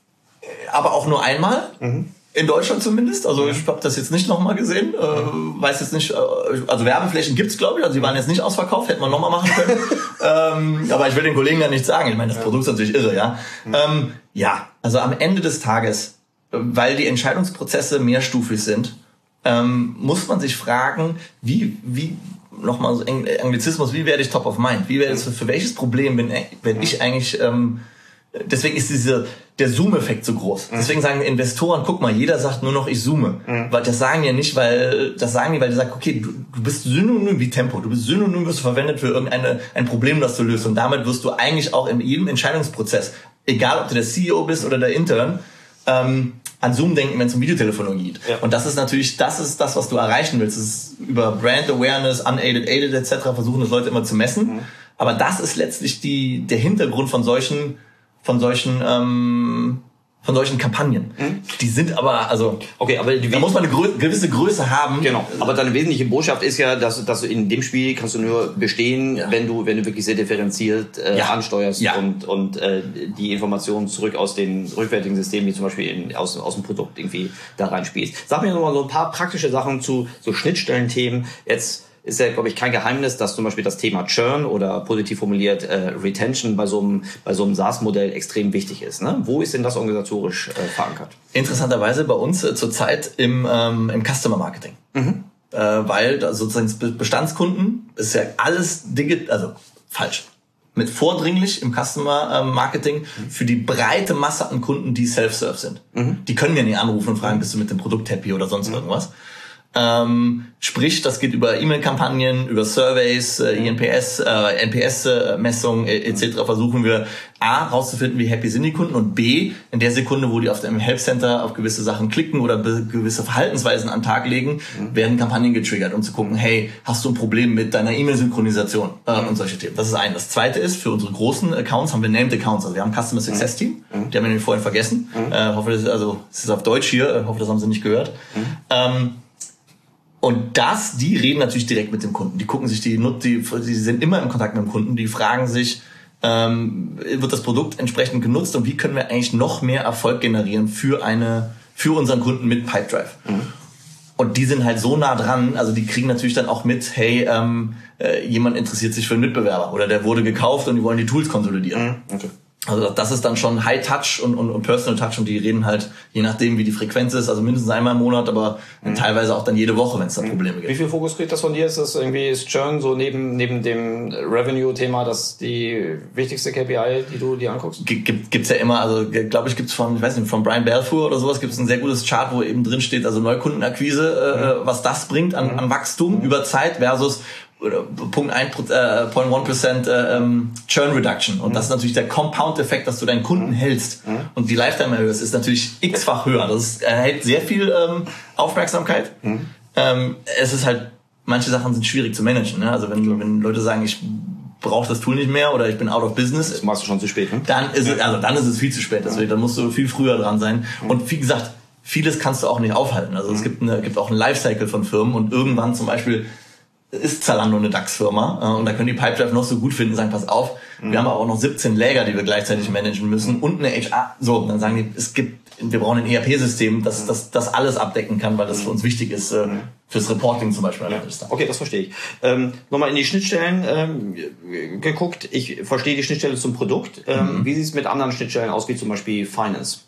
[SPEAKER 3] aber auch nur einmal. Mhm. In Deutschland zumindest. Also mhm. ich habe das jetzt nicht nochmal gesehen. Äh, mhm. Weiß jetzt nicht, äh, also Werbeflächen gibt's, glaube ich. Also die waren jetzt nicht ausverkauft, hätte man nochmal machen können. ähm, aber ich will den Kollegen ja nichts sagen. Ich meine, das ja. Produkt ist natürlich irre, ja. Mhm. Ähm, ja, also am Ende des Tages, weil die Entscheidungsprozesse mehrstufig sind, ähm, muss man sich fragen, wie, wie, nochmal so Anglizismus, wie werde ich top of mind? Wie werde ich, für welches Problem bin, bin ich eigentlich, ähm, deswegen ist diese, der Zoom-Effekt so groß. Deswegen sagen Investoren, guck mal, jeder sagt nur noch, ich zoome. Mhm. Weil das sagen ja nicht, weil, das sagen die, weil die sagen, okay, du, du bist synonym wie Tempo. Du bist synonym, wirst du verwendet für irgendeine, ein Problem, das du löst. Und damit wirst du eigentlich auch in jedem Entscheidungsprozess, egal ob du der C E O bist oder der Intern, ähm, an Zoom denken, wenn es um Videotelefonie geht. Ja. Und das ist natürlich, das ist das, was du erreichen willst. Das ist über Brand Awareness, unaided, aided et cetera versuchen das Leute immer zu messen. Mhm. Aber das ist letztlich die, der Hintergrund von solchen, von solchen, ähm, von solchen Kampagnen. Mhm. Die sind aber, also,
[SPEAKER 2] okay, aber die,
[SPEAKER 3] da muss man eine grö- gewisse Größe haben.
[SPEAKER 2] Genau. Aber deine wesentliche Botschaft ist ja, dass, dass du in dem Spiel kannst du nur bestehen, ja. wenn du, wenn du wirklich sehr differenziert äh, ja. ansteuerst ja. und und äh, die Informationen zurück aus den rückwärtigen Systemen, wie zum Beispiel in, aus aus dem Produkt irgendwie da reinspielst. Sag mir noch mal so ein paar praktische Sachen zu so Schnittstellenthemen. Jetzt ist ja, glaube ich, kein Geheimnis, dass zum Beispiel das Thema Churn oder positiv formuliert äh, Retention bei so einem bei so einem SaaS-Modell extrem wichtig ist. Ne? Wo ist denn das organisatorisch äh, verankert?
[SPEAKER 3] Interessanterweise bei uns äh, zurzeit im ähm, im Customer Marketing, mhm. äh, weil da sozusagen Bestandskunden ist ja alles digital, also falsch. Mit vordringlich im Customer Marketing mhm. für die breite Masse an Kunden, die Self-Serve sind. Mhm. Die können ja nicht anrufen und fragen, bist du mit dem Produkt happy oder sonst mhm. irgendwas. Ähm, sprich, das geht über E-Mail-Kampagnen, über Surveys, äh, I N P S, äh, N P S-Messungen äh, et cetera. Versuchen wir A, rauszufinden, wie happy sind die Kunden und B, in der Sekunde, wo die auf dem Help Center auf gewisse Sachen klicken oder be- gewisse Verhaltensweisen an den Tag legen, mhm. werden Kampagnen getriggert, um zu gucken, hey, hast du ein Problem mit deiner E-Mail-Synchronisation äh, mhm. und solche Themen. Das ist ein. Das zweite ist, für unsere großen Accounts haben wir Named Accounts, also wir haben ein Customer Success Team, mhm. die haben wir nämlich vorhin vergessen. Mhm. Äh, hoffe, das ist, also, es ist auf Deutsch hier, äh, hoffe, das haben sie nicht gehört. Mhm. Ähm, Und das, die reden natürlich direkt mit dem Kunden. Die gucken sich die, die, die sind immer in Kontakt mit dem Kunden. Die fragen sich, ähm, wird das Produkt entsprechend genutzt und wie können wir eigentlich noch mehr Erfolg generieren für eine, für unseren Kunden mit Pipedrive? Mhm. Und die sind halt so nah dran, also die kriegen natürlich dann auch mit, hey, ähm, äh, jemand interessiert sich für einen Mitbewerber oder der wurde gekauft und die wollen die Tools konsolidieren. Mhm. Okay. Also das ist dann schon High Touch und, und, und Personal Touch und die reden halt, je nachdem wie die Frequenz ist, also mindestens einmal im Monat, aber mhm. teilweise auch dann jede Woche, wenn es da Probleme gibt.
[SPEAKER 2] Wie viel Fokus kriegt das von dir? Ist das irgendwie, ist Churn so neben neben dem Revenue-Thema das die wichtigste K P I, die du dir anguckst?
[SPEAKER 3] Gibt, gibt's ja immer, also glaube ich gibt's von, ich weiß nicht, von Brian Balfour oder sowas gibt's ein sehr gutes Chart, wo eben drin steht, also Neukundenakquise, mhm. äh, was das bringt an, mhm. an Wachstum mhm. über Zeit versus oder Punkt eins Prozent äh, ähm, Churn Reduction. Und mhm. das ist natürlich der Compound-Effekt, dass du deinen Kunden mhm. hältst mhm. und die Lifetime erhöhst, ist natürlich x-fach höher. Das ist, erhält sehr viel ähm, Aufmerksamkeit. Mhm. Ähm, es ist halt, manche Sachen sind schwierig zu managen. Ne? Also wenn, mhm. wenn Leute sagen, ich brauche das Tool nicht mehr oder ich bin out of business,
[SPEAKER 2] das machst du schon zu spät. Ne?
[SPEAKER 3] Dann ist es, also dann ist es viel zu spät. Deswegen, dann musst du viel früher dran sein. Mhm. Und wie gesagt, vieles kannst du auch nicht aufhalten. Also mhm. es gibt, eine, gibt auch einen Lifecycle von Firmen und irgendwann zum Beispiel ist Zalando eine DAX-Firma und da können die Pipedrive noch so gut finden, sagen, pass auf, mhm. wir haben aber auch noch siebzehn Läger, die wir gleichzeitig managen müssen und eine H R. So, dann sagen die, es gibt, wir brauchen ein E R P-System, das, das, das alles abdecken kann, weil das für uns wichtig ist, äh, fürs Reporting zum Beispiel.
[SPEAKER 2] Ja. Okay, das verstehe ich. Ähm, nochmal in die Schnittstellen ähm, geguckt. Ich verstehe die Schnittstelle zum Produkt. Ähm, mhm. Wie sieht es mit anderen Schnittstellen aus, wie zum Beispiel Finance?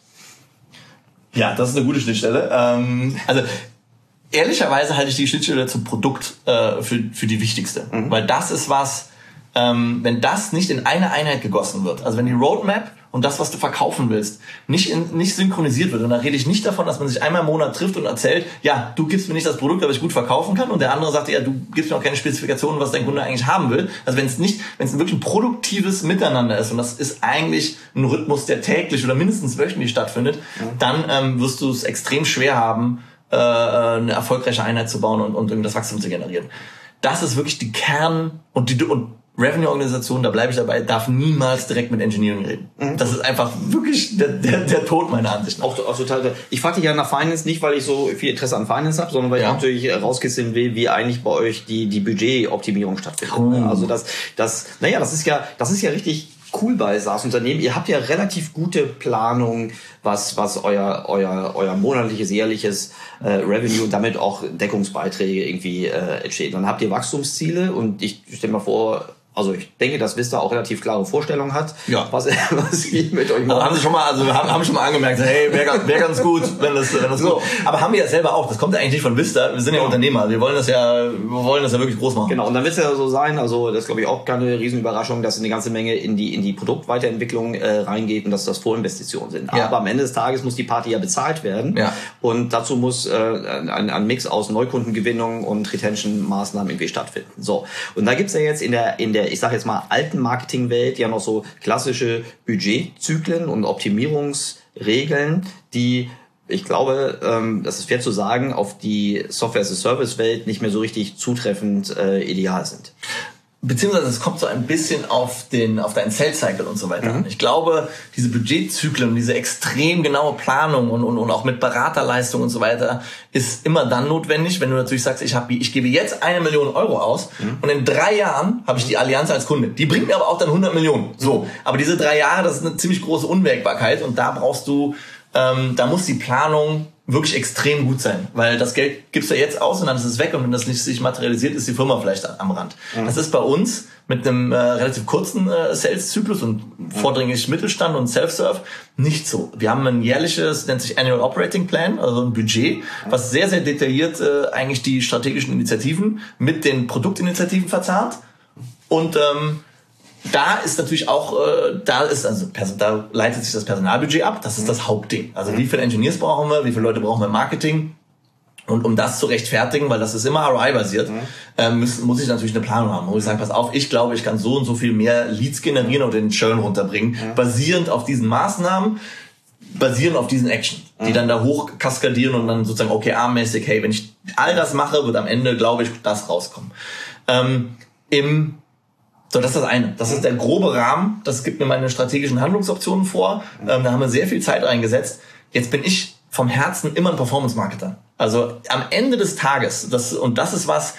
[SPEAKER 3] Ja, das ist eine gute Schnittstelle. Ähm, also ehrlicherweise halte ich die Schnittstelle zum Produkt äh, für für die wichtigste, mhm. weil das ist was, ähm, wenn das nicht in eine Einheit gegossen wird, also wenn die Roadmap und das, was du verkaufen willst, nicht in, nicht synchronisiert wird, und da rede ich nicht davon, dass man sich einmal im Monat trifft und erzählt, ja, du gibst mir nicht das Produkt, aber ich gut verkaufen kann, und der andere sagt, ja, du gibst mir auch keine Spezifikationen, was dein Kunde eigentlich haben will. Also wenn es nicht, wenn es wirklich ein produktives Miteinander ist, und das ist eigentlich ein Rhythmus, der täglich oder mindestens wöchentlich stattfindet, mhm. dann ähm, wirst du es extrem schwer haben, eine erfolgreiche Einheit zu bauen und, und das Wachstum zu generieren. Das ist wirklich die Kern und die und Revenue-Organisation, da bleibe ich dabei, darf niemals direkt mit Engineering reden. Mhm. Das ist einfach wirklich der, der, der Tod meiner Ansicht nach.
[SPEAKER 2] Auch, auch total. Ich frage dich ja nach Finance nicht, weil ich so viel Interesse an Finance habe, sondern weil ja. ich natürlich rauskitzeln will, wie eigentlich bei euch die die Budgetoptimierung stattfindet. Oh. Also das das naja, das ist ja das ist ja richtig cool bei SaaS-Unternehmen. Ihr habt ja relativ gute Planung, was was euer euer euer monatliches, jährliches äh, Revenue und damit auch Deckungsbeiträge irgendwie äh, entsteht. Dann habt ihr Wachstumsziele, und ich stelle mal vor, also ich denke, dass Vista auch relativ klare Vorstellungen hat,
[SPEAKER 3] ja.
[SPEAKER 2] was, was ich mit euch mache.
[SPEAKER 3] Also haben sie schon mal, also haben, haben schon mal angemerkt, hey, wäre wär ganz gut, wenn das, wenn das so. Aber haben wir ja selber auch. Das kommt ja eigentlich nicht von Vista. Wir sind ja, ja Unternehmer. Wir wollen das ja, wir wollen das ja wirklich groß machen.
[SPEAKER 2] Genau. Und dann wird es ja so sein. Also das ist, glaube ich, auch keine Riesenüberraschung, dass eine ganze Menge in die in die Produktweiterentwicklung äh, reingeht und dass das Vorinvestitionen sind. Ja. Aber am Ende des Tages muss die Party ja bezahlt werden.
[SPEAKER 3] Ja.
[SPEAKER 2] Und dazu muss äh, ein, ein Mix aus Neukundengewinnung und Retention-Maßnahmen irgendwie stattfinden. So. Und da gibt's ja jetzt in der in der ich sage jetzt mal, alten Marketingwelt ja noch so klassische Budgetzyklen und Optimierungsregeln, die, ich glaube, ähm, das ist fair zu sagen, auf die Software-as-a-Service-Welt nicht mehr so richtig zutreffend äh, ideal sind.
[SPEAKER 3] Beziehungsweise es kommt so ein bisschen auf den auf deinen Sales-Cycle und so weiter an. Mhm. Ich glaube, diese Budgetzyklen, diese extrem genaue Planung und, und, und auch mit Beraterleistung und so weiter ist immer dann notwendig, wenn du natürlich sagst, ich habe ich gebe jetzt eine Million Euro aus mhm. und in drei Jahren habe ich die Allianz als Kunde. Die bringt mir aber auch dann hundert Millionen. So, aber diese drei Jahre, das ist eine ziemlich große Unwägbarkeit, und da brauchst du, ähm, da muss die Planung wirklich extrem gut sein, weil das Geld gibst du jetzt aus und dann ist es weg, und wenn das nicht sich materialisiert, ist die Firma vielleicht am Rand. Mhm. Das ist bei uns mit einem äh, relativ kurzen äh, Sales-Zyklus und mhm. vordringlich Mittelstand und Self-Serve nicht so. Wir haben ein jährliches, nennt sich Annual Operating Plan, also ein Budget, mhm. was sehr, sehr detailliert äh, eigentlich die strategischen Initiativen mit den Produktinitiativen verzahnt, und ähm, da ist natürlich auch, äh, da ist also da leitet sich das Personalbudget ab. Das ist das Hauptding. Also wie viele Engineers brauchen wir, wie viele Leute brauchen wir im Marketing? Und um das zu rechtfertigen, weil das ist immer R O I-basiert, mhm. äh, muss, muss ich natürlich eine Planung haben. Wo ich sage, pass auf, ich glaube, ich kann so und so viel mehr Leads generieren und den Churn runterbringen, mhm. basierend auf diesen Maßnahmen, basierend auf diesen Actions, mhm. die dann da hoch kaskadieren und dann sozusagen O K R-mäßig, hey, wenn ich all das mache, wird am Ende, glaube ich, das rauskommen. Ähm, im So, das ist das eine. Das ist der grobe Rahmen. Das gibt mir meine strategischen Handlungsoptionen vor. Ähm, da haben wir sehr viel Zeit reingesetzt. Jetzt bin ich vom Herzen immer ein Performance-Marketer. Also am Ende des Tages, das, und das ist was,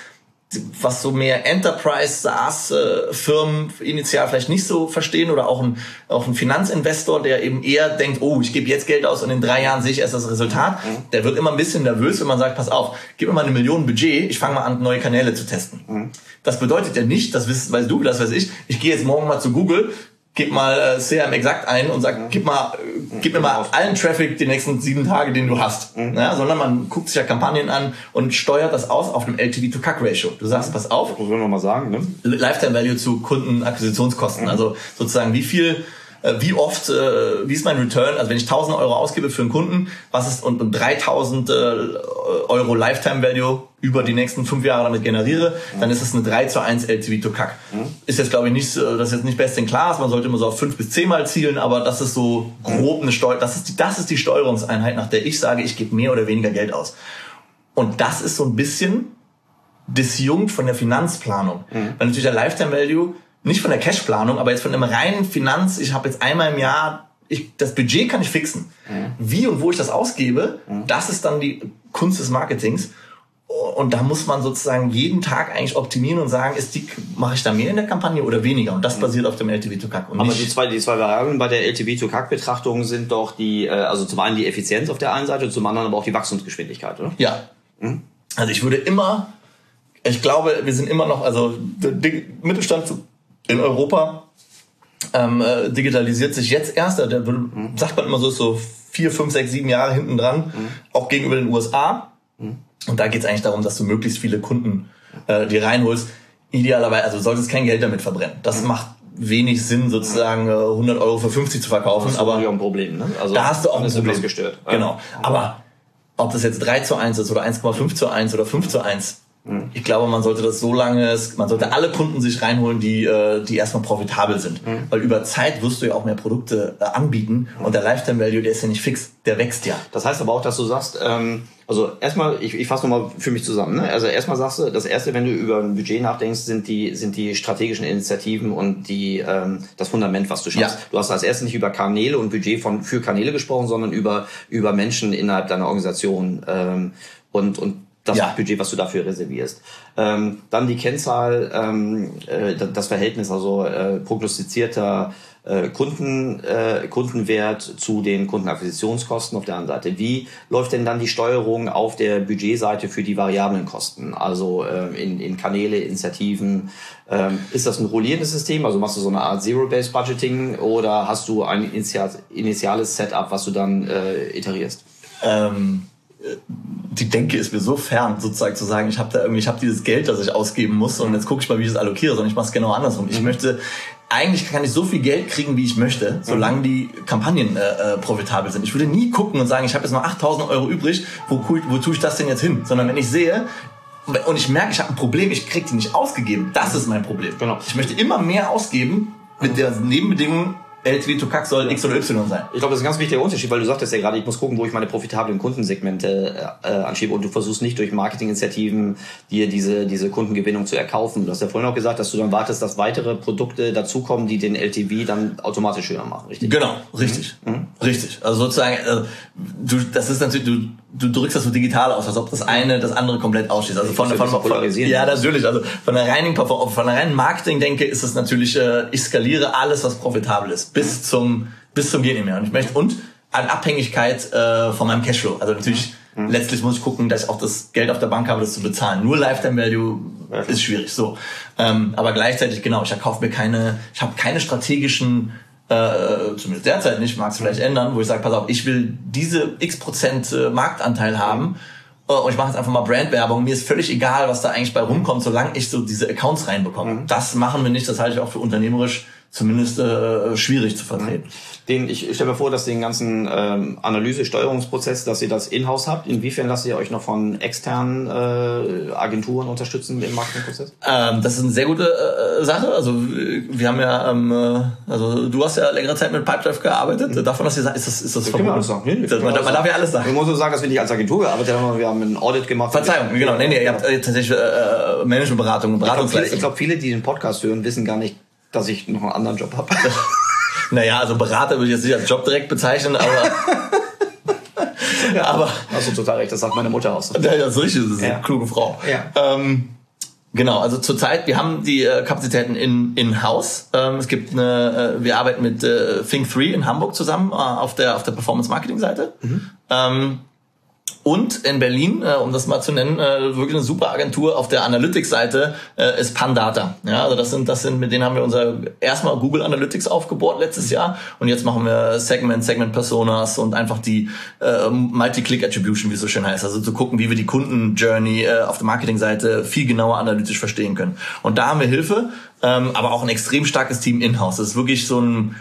[SPEAKER 3] was so mehr Enterprise-SaaS-Firmen initial vielleicht nicht so verstehen, oder auch ein, auch ein Finanzinvestor, der eben eher denkt, oh, ich gebe jetzt Geld aus und in drei Jahren sehe ich erst das Resultat. Der wird immer ein bisschen nervös, wenn man sagt, pass auf, gib mir mal eine Million Budget, ich fange mal an, neue Kanäle zu testen. Mhm. Das bedeutet ja nicht, das weißt du, das weiß ich, ich gehe jetzt morgen mal zu Google, gib mal äh, C R M exakt ein und sag, gib mal, äh, gib mir mal allen Traffic die nächsten sieben Tage, den du hast. Mhm. Ja, sondern man guckt sich ja Kampagnen an und steuert das aus auf einem L T V to C A C Ratio. Du sagst, pass auf.
[SPEAKER 2] Das muss man nochmal sagen, ne?
[SPEAKER 3] Lifetime Value zu Kundenakquisitionskosten. Mhm. Also sozusagen, wie viel, äh, wie oft, äh, wie ist mein Return? Also wenn ich tausend Euro ausgebe für einen Kunden, was ist, und, und dreitausend äh, Euro Lifetime Value über die nächsten fünf Jahre damit generiere, mhm. dann ist es eine drei zu eins L T V to C A C. Mhm. Ist jetzt, glaube ich, nicht, das ist jetzt nicht best in class, man sollte immer so auf fünf bis zehn Mal zielen, aber das ist so grob eine Steuer, das ist die, das ist die Steuerungseinheit, nach der ich sage, ich gebe mehr oder weniger Geld aus. Und das ist so ein bisschen disjunkt von der Finanzplanung. Mhm. Weil natürlich der Lifetime Value, nicht von der Cashplanung, aber jetzt von einem reinen Finanz, ich habe jetzt einmal im Jahr, ich, das Budget kann ich fixen. Mhm. Wie und wo ich das ausgebe, mhm. das ist dann die Kunst des Marketings. Und da muss man sozusagen jeden Tag eigentlich optimieren und sagen, ist die, mache ich da mehr in der Kampagne oder weniger? Und das basiert auf dem L T V to C A C. Und
[SPEAKER 2] aber die zwei, die zwei Variablen bei der L T V to C A C-Betrachtung sind doch die, also zum einen die Effizienz auf der einen Seite und zum anderen aber auch die Wachstumsgeschwindigkeit, oder?
[SPEAKER 3] Ja. Mhm. Also ich würde immer, ich glaube, wir sind immer noch, also der Mittelstand in Europa ähm, digitalisiert sich jetzt erst, der, mhm. sagt man immer so, ist so vier, fünf, sechs, sieben Jahre hinten dran, mhm. auch gegenüber den U S A. Mhm. Und da geht es eigentlich darum, dass du möglichst viele Kunden äh, die reinholst. Idealerweise, also du solltest kein Geld damit verbrennen. Das mhm. macht wenig Sinn, sozusagen äh, hundert Euro für fünfzig zu verkaufen.
[SPEAKER 2] Das ist aber ein Problem, ne? Also
[SPEAKER 3] da hast du auch ein
[SPEAKER 2] Problem gestört.
[SPEAKER 3] Genau. Aber ob das jetzt drei zu eins ist oder eins Komma fünf zu eins oder fünf zu eins, mhm. ich glaube, man sollte das so lange, man sollte alle Kunden sich reinholen, die äh, die erstmal profitabel sind. Mhm. Weil über Zeit wirst du ja auch mehr Produkte äh, anbieten mhm. und der Lifetime Value, der ist ja nicht fix, der wächst ja.
[SPEAKER 2] Das heißt aber auch, dass du sagst, ähm, also erstmal, ich, ich fasse nochmal für mich zusammen, ne? Also erstmal sagst du, das erste, wenn du über ein Budget nachdenkst, sind die sind die strategischen Initiativen und die ähm, das Fundament, was du schaffst. Ja. Du hast als erstes nicht über Kanäle und Budget von für Kanäle gesprochen, sondern über über Menschen innerhalb deiner Organisation ähm, und und das ja. Budget, was du dafür reservierst. Ähm, dann die Kennzahl, ähm, äh, das Verhältnis, also äh, prognostizierter äh, Kunden, äh, Kundenwert zu den Kundenakquisitionskosten auf der anderen Seite. Wie läuft denn dann die Steuerung auf der Budgetseite für die variablen Kosten? Also äh, in, in Kanäle, Initiativen. Ähm, ist das ein rollierendes System? Also machst du so eine Art Zero-Based Budgeting oder hast du ein initiales Setup, was du dann äh, iterierst?
[SPEAKER 3] Ähm Die Denke ist mir so fern, sozusagen zu sagen, ich habe da irgendwie, ich habe dieses Geld, das ich ausgeben muss und jetzt gucke ich mal, wie ich es allokiere, sondern ich mache es genau andersrum. Ich möchte, eigentlich kann ich so viel Geld kriegen, wie ich möchte, solange die Kampagnen äh, profitabel sind. Ich würde nie gucken und sagen, ich habe jetzt noch achttausend Euro übrig, wo, wo tue ich das denn jetzt hin? Sondern wenn ich sehe und ich merke, ich habe ein Problem, ich kriege die nicht ausgegeben, das ist mein Problem. Genau. Ich möchte immer mehr ausgeben mit der Nebenbedingung, L T V to C A C soll X oder Y sein.
[SPEAKER 2] Ich glaube, das ist ein ganz wichtiger Unterschied, weil du sagtest ja gerade, ich muss gucken, wo ich meine profitablen Kundensegmente äh, anschiebe und du versuchst nicht durch Marketinginitiativen dir diese diese Kundengewinnung zu erkaufen. Du hast ja vorhin auch gesagt, dass du dann wartest, dass weitere Produkte dazukommen, die den L T V dann automatisch höher machen, richtig?
[SPEAKER 3] Genau, richtig. Mhm. Richtig. Also sozusagen, also, du, das ist natürlich, du, du drückst das so digital aus, als ob das eine das andere komplett ausschließt. Also von, von, von, von ja, natürlich. Also von der reinen, von der reinen Marketing-Denke ist es natürlich, äh, ich skaliere alles, was profitabel ist. Bis zum bis zum geht nicht mehr. Und ich möchte und an Abhängigkeit äh, von meinem Cashflow. Also natürlich mhm. letztlich muss ich gucken, dass ich auch das Geld auf der Bank habe, das zu bezahlen. Nur Lifetime Value ja. ist schwierig. So, ähm, aber gleichzeitig genau, ich kaufe mir keine, ich habe keine strategischen, äh, zumindest derzeit nicht, mag es vielleicht ändern, wo ich sage, pass auf, ich will diese X Prozent äh, Marktanteil haben. Und ich mache jetzt einfach mal Brandwerbung. Mir ist völlig egal, was da eigentlich bei rumkommt, solange ich so diese Accounts reinbekomme. Mhm. Das machen wir nicht. Das halte ich auch für unternehmerisch zumindest äh, schwierig zu vertreten.
[SPEAKER 2] Den, ich stelle mir vor, dass den ganzen ähm, Analyse-Steuerungsprozess, dass ihr das in-house habt. Inwiefern lasst ihr euch noch von externen äh, Agenturen unterstützen im Marketingprozess?
[SPEAKER 3] Ähm, das ist eine sehr gute äh, Sache. Also wir haben ja, ähm, also du hast ja längere Zeit mit Pipedrive gearbeitet. Mhm. Darf man das hier sagen? Ist das, ist das verboten?
[SPEAKER 2] Alles sagen. Nee,
[SPEAKER 3] das, man, man darf ja alles sagen.
[SPEAKER 2] Ich muss nur sagen, dass wir nicht als Agentur gearbeitet haben, wir haben ein Audit gemacht.
[SPEAKER 3] Verzeihung, genau. Nee, nee, ihr habt äh, tatsächlich äh, Managementberatung und Beratungsleistung.
[SPEAKER 2] Ich glaube, viele, die den Podcast hören, wissen gar nicht, dass ich noch einen anderen Job habe.
[SPEAKER 3] Naja, also Berater würde ich jetzt nicht als Job direkt bezeichnen, aber...
[SPEAKER 2] ja, aber hast du total recht, das sagt meine Mutter auch so.
[SPEAKER 3] Ja, das ist richtig, das ist ja. eine kluge Frau.
[SPEAKER 2] Ja.
[SPEAKER 3] Ähm, genau, also zurzeit, wir haben die äh, Kapazitäten in in-house. Ähm, es gibt eine, äh, wir arbeiten mit äh, Think drei in Hamburg zusammen äh, auf der auf der Performance-Marketing-Seite. Mhm. Ähm, Und in Berlin, äh, um das mal zu nennen, äh, wirklich eine super Agentur auf der Analytics-Seite äh, ist Pandata. Ja, also das sind, das sind, mit denen haben wir unser erstmal Google Analytics aufgebohrt letztes Jahr und jetzt machen wir Segment, Segment Personas und einfach die äh, Multi-Click Attribution, wie es so schön heißt. Also zu gucken, wie wir die Kunden-Journey äh, auf der Marketing-Seite viel genauer analytisch verstehen können. Und da haben wir Hilfe, ähm, aber auch ein extrem starkes Team in-house. Das ist wirklich so ein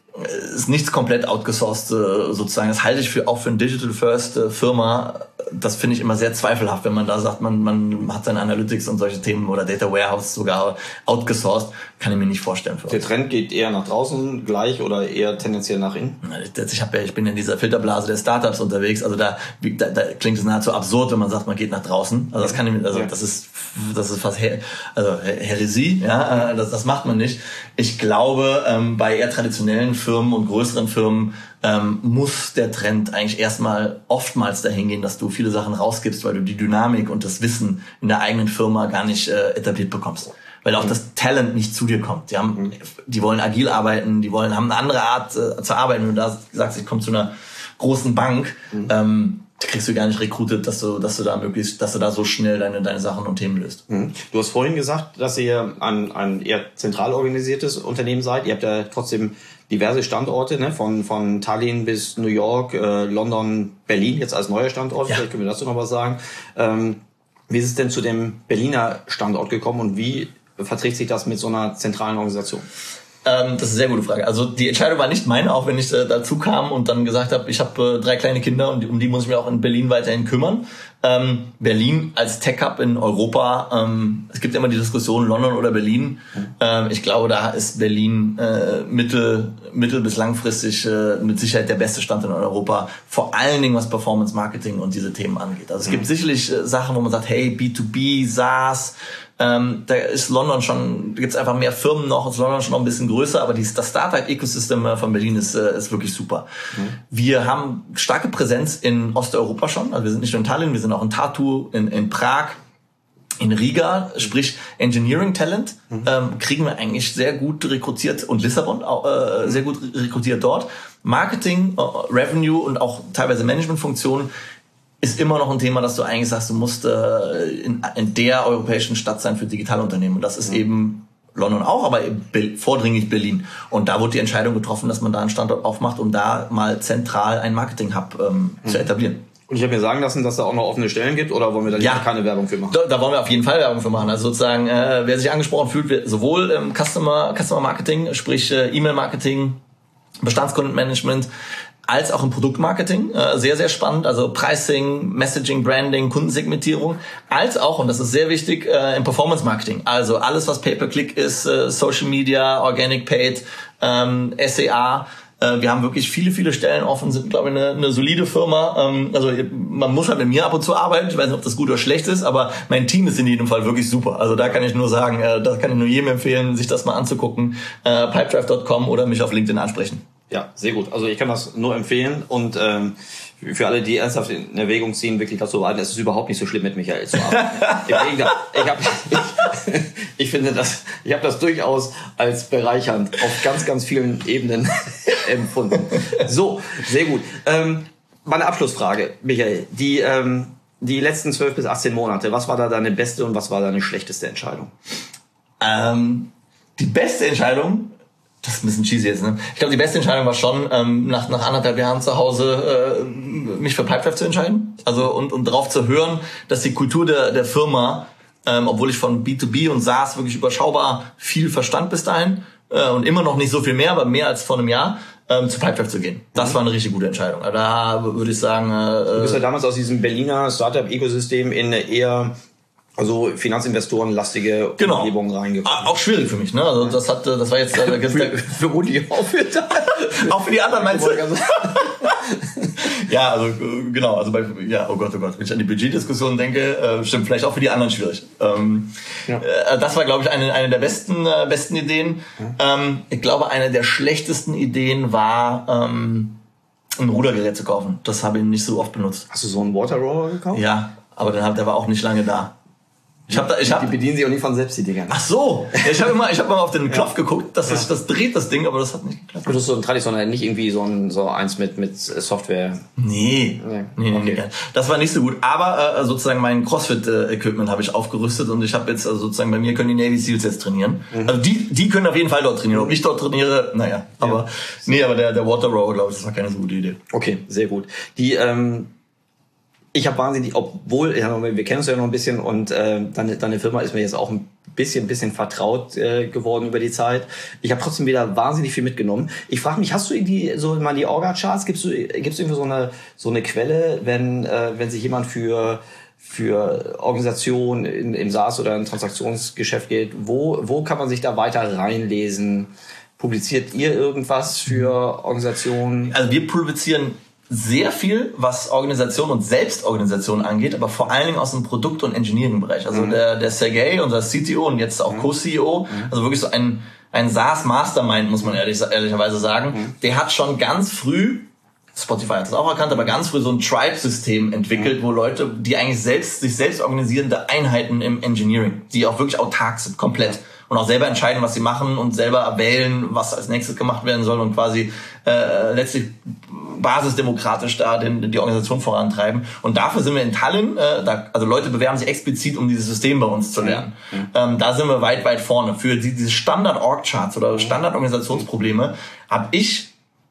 [SPEAKER 3] ist nichts komplett outgesourced sozusagen. Das halte ich für auch für eine Digital First Firma. Das finde ich immer sehr zweifelhaft, wenn man da sagt, man man hat seine Analytics und solche Themen oder Data Warehouse sogar outgesourced. Kann ich mir nicht vorstellen. Für
[SPEAKER 2] Der Trend geht eher nach draußen gleich oder eher tendenziell nach innen?
[SPEAKER 3] Ich, hab ja, ich bin in dieser Filterblase der Startups unterwegs. Also da, da, da klingt es nahezu absurd, wenn man sagt, man geht nach draußen. Also das kann ich, also das ist das ist fast Her- also Häresie. Ja, das, das macht man nicht. Ich glaube, ähm, bei eher traditionellen Firmen und größeren Firmen ähm, muss der Trend eigentlich erstmal oftmals dahin gehen, dass du viele Sachen rausgibst, weil du die Dynamik und das Wissen in der eigenen Firma gar nicht äh, etabliert bekommst. Weil auch mhm. das Talent nicht zu dir kommt. Die haben, mhm. die wollen agil arbeiten, die wollen, haben eine andere Art äh, zu arbeiten. Wenn du da sagst, ich komme zu einer großen Bank, mhm. ähm, kriegst du gar nicht recruited, dass du, dass du da möglichst, dass du da so schnell deine, deine Sachen und Themen löst.
[SPEAKER 2] Mhm. Du hast vorhin gesagt, dass ihr ein, ein eher zentral organisiertes Unternehmen seid. Ihr habt ja trotzdem diverse Standorte, ne? von, von Tallinn bis New York, äh, London, Berlin, jetzt als neuer Standort. Ja. Vielleicht können wir dazu noch was sagen. Ähm, wie ist es denn zu dem Berliner Standort gekommen und wie verträgt sich das mit so einer zentralen Organisation?
[SPEAKER 3] Ähm, das ist eine sehr gute Frage. Also die Entscheidung war nicht meine, auch wenn ich äh, dazu kam und dann gesagt habe, ich habe äh, drei kleine Kinder und die, um die muss ich mir auch in Berlin weiterhin kümmern. Ähm, Berlin als Tech-Hub in Europa, ähm, es gibt immer die Diskussion London oder Berlin. Ähm, ich glaube, da ist Berlin äh, mittel, mittel- bis langfristig äh, mit Sicherheit der beste Standort in Europa, vor allen Dingen was Performance-Marketing und diese Themen angeht. Also es gibt sicherlich äh, Sachen, wo man sagt, hey, B zwei B, SaaS, Ähm, da ist London schon, da gibt's einfach mehr Firmen noch, ist London schon noch ein bisschen größer, aber die, das Startup-Ecosystem von Berlin ist, äh, ist wirklich super. Mhm. Wir haben starke Präsenz in Osteuropa schon, also wir sind nicht nur in Tallinn, wir sind auch in Tartu, in, in Prag, in Riga, sprich Engineering Talent, mhm. ähm, kriegen wir eigentlich sehr gut rekrutiert und Lissabon auch, äh, sehr gut rekrutiert dort. Marketing, äh, Revenue und auch teilweise Managementfunktionen ist immer noch ein Thema, dass du eigentlich sagst, du musst äh, in, in der europäischen Stadt sein für Digitalunternehmen. Und das ist mhm. eben London auch, aber Be- vordringlich Berlin. Und da wurde die Entscheidung getroffen, dass man da einen Standort aufmacht, um da mal zentral einen Marketing-Hub ähm, mhm. zu etablieren.
[SPEAKER 2] Und ich habe mir sagen lassen, dass da auch noch offene Stellen gibt, oder wollen wir da
[SPEAKER 3] ja.
[SPEAKER 2] keine Werbung für machen?
[SPEAKER 3] Da, da wollen wir auf jeden Fall Werbung für machen. Also sozusagen, äh, wer sich angesprochen fühlt, sowohl im Customer, Customer Marketing, sprich äh, E-Mail-Marketing, Bestandskundenmanagement, als auch im Produktmarketing, äh, sehr, sehr spannend, also Pricing, Messaging, Branding, Kundensegmentierung, als auch, und das ist sehr wichtig, äh, im Performance-Marketing, also alles, was Pay-per-Click ist, äh, Social Media, Organic Paid, ähm, S E A, äh, wir haben wirklich viele, viele Stellen offen, sind, glaube ich, eine, eine solide Firma, ähm, also man muss halt mit mir ab und zu arbeiten, ich weiß nicht, ob das gut oder schlecht ist, aber mein Team ist in jedem Fall wirklich super, also da kann ich nur sagen, äh, da kann ich nur jedem empfehlen, sich das mal anzugucken, äh, pipedrive Punkt com oder mich auf LinkedIn ansprechen.
[SPEAKER 2] Ja, sehr gut. Also ich kann das nur empfehlen und ähm, für alle, die ernsthaft in Erwägung ziehen, wirklich dazu warten, es ist überhaupt nicht so schlimm, mit Michael zu arbeiten. Im Gegenteil, ich, hab, ich, ich finde das, ich habe das durchaus als bereichernd auf ganz, ganz vielen Ebenen empfunden. So, sehr gut. Ähm, meine Abschlussfrage, Michael, die ähm, die letzten zwölf bis achtzehn Monate, was war da deine beste und was war deine schlechteste Entscheidung?
[SPEAKER 3] Ähm, die beste Entscheidung, das ist ein bisschen cheesy jetzt, ne? Ich glaube, die beste Entscheidung war schon, ähm, nach, nach anderthalb Jahren zu Hause, äh, mich für Pipedrive zu entscheiden. Also, und, und darauf zu hören, dass die Kultur der, der Firma, ähm, obwohl ich von B zwei B und SaaS wirklich überschaubar viel verstand bis dahin, äh, und immer noch nicht so viel mehr, aber mehr als vor einem Jahr, ähm, zu Pipedrive zu gehen. Das mhm. war eine richtig gute Entscheidung. Da würde ich sagen, äh,
[SPEAKER 2] du bist ja damals aus diesem Berliner Startup-Ökosystem in eine eher, also Finanzinvestoren-lastige
[SPEAKER 3] genau.
[SPEAKER 2] Umgebung reingekommen.
[SPEAKER 3] Auch schwierig für mich, ne? Also das hat, das war jetzt äh,
[SPEAKER 2] für, für Uli auch für
[SPEAKER 3] auch für die anderen meinst du? Ja, also genau, also bei ja, oh Gott, oh Gott, wenn ich an die Budgetdiskussion denke, äh, stimmt, vielleicht auch für die anderen schwierig. Ähm, ja. äh, das war, glaube ich, eine eine der besten äh, besten Ideen. Mhm. Ähm, ich glaube, eine der schlechtesten Ideen war ähm, ein Rudergerät zu kaufen. Das habe ich nicht so oft benutzt.
[SPEAKER 2] Hast du so einen Water Rower gekauft?
[SPEAKER 3] Ja, aber dann hat der war auch nicht lange da. Ich hab da, ich hab,
[SPEAKER 2] die bedienen sich auch nicht von selbst, die Dinger.
[SPEAKER 3] Ach so, ja, ich habe immer, ich habe mal auf den Knopf geguckt, dass ja. das, das dreht das Ding, aber das hat nicht geklappt.
[SPEAKER 2] Das ist so ein traditionell, nicht irgendwie so ein so eins mit mit Software.
[SPEAKER 3] Nee, nee, nee, okay. nee. Das war nicht so gut. Aber äh, sozusagen mein CrossFit-Equipment habe ich aufgerüstet und ich habe jetzt also sozusagen bei mir können die Navy Seals jetzt trainieren. Mhm. Also die die können auf jeden Fall dort trainieren. Ob ich dort trainiere, naja. Aber ja. nee, aber der der Water Rower, glaube ich, das war keine so gute Idee.
[SPEAKER 2] Okay, sehr gut. Die ähm Ich habe wahnsinnig, obwohl, ja, wir kennen uns ja noch ein bisschen und äh, deine, deine Firma ist mir jetzt auch ein bisschen, bisschen vertraut äh, geworden über die Zeit. Ich habe trotzdem wieder wahnsinnig viel mitgenommen. Ich frage mich, hast du die so mal die Orga-Charts? Gibst du, gibst du irgendwie so eine so eine Quelle, wenn äh, wenn sich jemand für für Organisationen in, im SaaS oder im Transaktionsgeschäft geht? Wo wo kann man sich da weiter reinlesen? Publiziert ihr irgendwas für Organisationen?
[SPEAKER 3] Also wir publizieren sehr viel, was Organisation und Selbstorganisation angeht, aber vor allen Dingen aus dem Produkt- und Engineering-Bereich. Also mhm. der, der Sergey, unser C T O und jetzt auch mhm. Co-C E O, mhm. also wirklich so ein, ein SaaS-Mastermind, muss man ehrlich, ehrlicherweise sagen, mhm. der hat schon ganz früh, Spotify hat das auch erkannt, aber ganz früh so ein Tribe-System entwickelt, mhm. wo Leute, die eigentlich selbst, sich selbst organisierende Einheiten im Engineering, die auch wirklich autark sind, komplett. Und auch selber entscheiden, was sie machen und selber wählen, was als nächstes gemacht werden soll und quasi äh, letztlich basisdemokratisch da den, die Organisation vorantreiben. Und dafür sind wir in Tallinn, äh, da, also Leute bewerben sich explizit, um dieses System bei uns zu lernen. Mhm. Ähm, da sind wir weit, weit vorne. Für die, diese Standard-Org-Charts oder Standard-Organisationsprobleme habe ich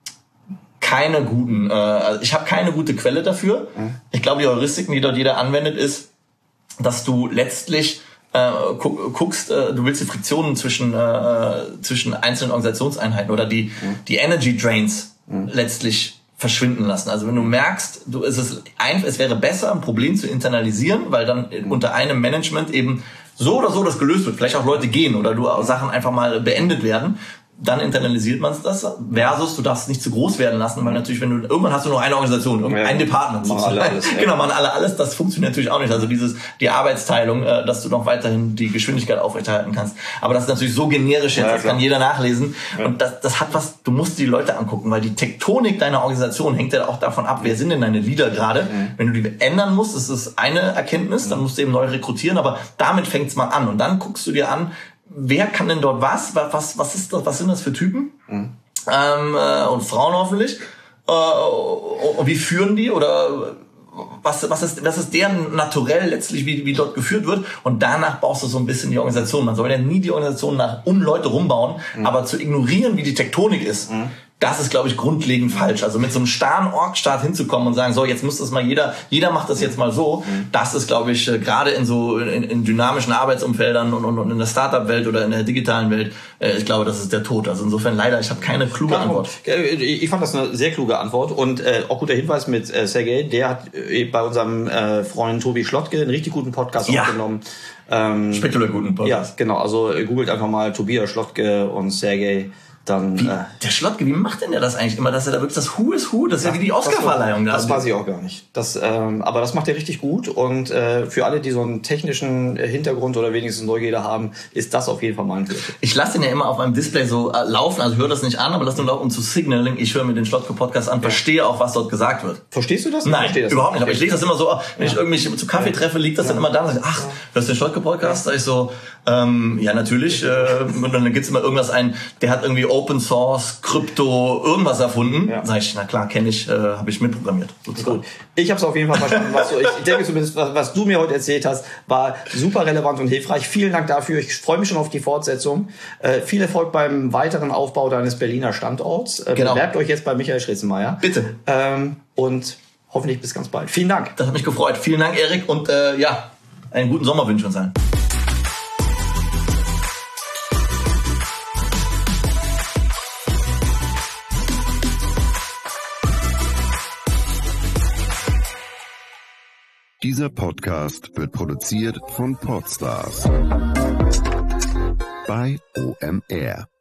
[SPEAKER 3] keine guten, äh, also ich habe keine gute Quelle dafür. Mhm. Ich glaube, die Heuristiken, die dort jeder anwendet, ist, dass du letztlich äh, guckst, äh, du willst die Friktionen zwischen äh, zwischen einzelnen Organisationseinheiten oder die mhm. die Energy Drains mhm. letztlich verschwinden lassen. Also wenn du merkst, du ist es ein, es wäre besser, ein Problem zu internalisieren, weil dann mhm. unter einem Management eben so oder so das gelöst wird. Vielleicht auch Leute gehen oder du Sachen einfach mal beendet werden. Dann internalisiert man das versus du darfst es nicht zu groß werden lassen, weil natürlich, wenn du irgendwann hast du nur eine Organisation, ja, ein Department, machen alle alles, ja. genau, machen alle alles, das funktioniert natürlich auch nicht. Also dieses die Arbeitsteilung, äh, dass du noch weiterhin die Geschwindigkeit aufrechterhalten kannst. Aber das ist natürlich so generisch jetzt, ja, das kann jeder nachlesen ja. und das, das hat was. Du musst die Leute angucken, weil die Tektonik deiner Organisation hängt ja auch davon ab, wer sind denn deine Leader gerade. Mhm. Wenn du die ändern musst, das ist eine Erkenntnis, dann musst du eben neu rekrutieren, aber damit fängt's mal an und dann guckst du dir an, wer kann denn dort was? Was, was ist das? Was sind das für Typen? Mhm. Ähm, äh, und Frauen hoffentlich. Äh, und wie führen die? Oder was, was ist, was ist deren Naturell letztlich, wie, wie dort geführt wird? Und danach baust du so ein bisschen die Organisation. Man soll ja nie die Organisation nach um Leute rumbauen, mhm. aber zu ignorieren, wie die Tektonik ist. Mhm. Das ist, glaube ich, grundlegend falsch. Also mit so einem starren Org-Start hinzukommen und sagen, so, jetzt muss das mal jeder, jeder macht das jetzt mal so. Mhm. Das ist, glaube ich, gerade in so in, in dynamischen Arbeitsumfeldern und, und, und in der Startup-Welt oder in der digitalen Welt, äh, ich glaube, das ist der Tod. Also insofern leider, ich habe keine kluge Keine Antwort.
[SPEAKER 2] Ich fand das eine sehr kluge Antwort und äh, auch guter Hinweis mit äh, Sergey. Der hat äh, bei unserem äh, Freund Tobi Schlottke einen richtig guten Podcast
[SPEAKER 3] ja.
[SPEAKER 2] aufgenommen. Ähm,
[SPEAKER 3] Spektakulär guten Podcast.
[SPEAKER 2] Ja, genau. Also äh, googelt einfach mal Tobias Schlottke und Sergey. Dann,
[SPEAKER 3] wie,
[SPEAKER 2] äh,
[SPEAKER 3] der Schlottke, wie macht denn der das eigentlich immer, dass er da wirklich das Who is Who, das ist ja, ja wie die Oscar-Verleihung.
[SPEAKER 2] Das, das weiß ich auch gar nicht. Das, ähm, aber das macht er richtig gut und äh, für alle, die so einen technischen Hintergrund oder wenigstens Neugierde haben, ist das auf jeden Fall mal ein Tipp.
[SPEAKER 3] Ich lasse den ja immer auf meinem Display so äh, laufen, also höre das nicht an, aber das nur laufen, um zu signaling, ich höre mir den Schlottke-Podcast an, ja. verstehe auch, was dort gesagt wird.
[SPEAKER 2] Verstehst du das?
[SPEAKER 3] Nein,
[SPEAKER 2] ich das
[SPEAKER 3] überhaupt nicht, aber ich lese das immer so, wenn ja. ich irgendwie zu Kaffee treffe, liegt das ja. dann immer da und sage, ach, hörst du den Schlottke-Podcast? Ja. Sag ich so, ähm, ja natürlich, äh, und dann gibt's immer irgendwas ein, der hat irgendwie Open Source, Krypto, irgendwas erfunden. Ja. Sag ich, na klar, kenne ich, äh, habe ich mitprogrammiert.
[SPEAKER 2] Gut. Ich habe es auf jeden Fall verstanden. Was du, ich denke zumindest, was, was du mir heute erzählt hast, war super relevant und hilfreich. Vielen Dank dafür. Ich freue mich schon auf die Fortsetzung. Äh, viel Erfolg beim weiteren Aufbau deines Berliner Standorts. Äh,
[SPEAKER 3] genau.
[SPEAKER 2] Bewerbt euch jetzt bei Michael Schritzenmeier.
[SPEAKER 3] Bitte.
[SPEAKER 2] Ähm, und hoffentlich bis ganz bald. Vielen Dank.
[SPEAKER 3] Das hat mich gefreut. Vielen Dank, Erik. Und äh, ja, einen guten Sommer wünschen wir uns allen.
[SPEAKER 1] Dieser Podcast wird produziert von Podstars bei O M R.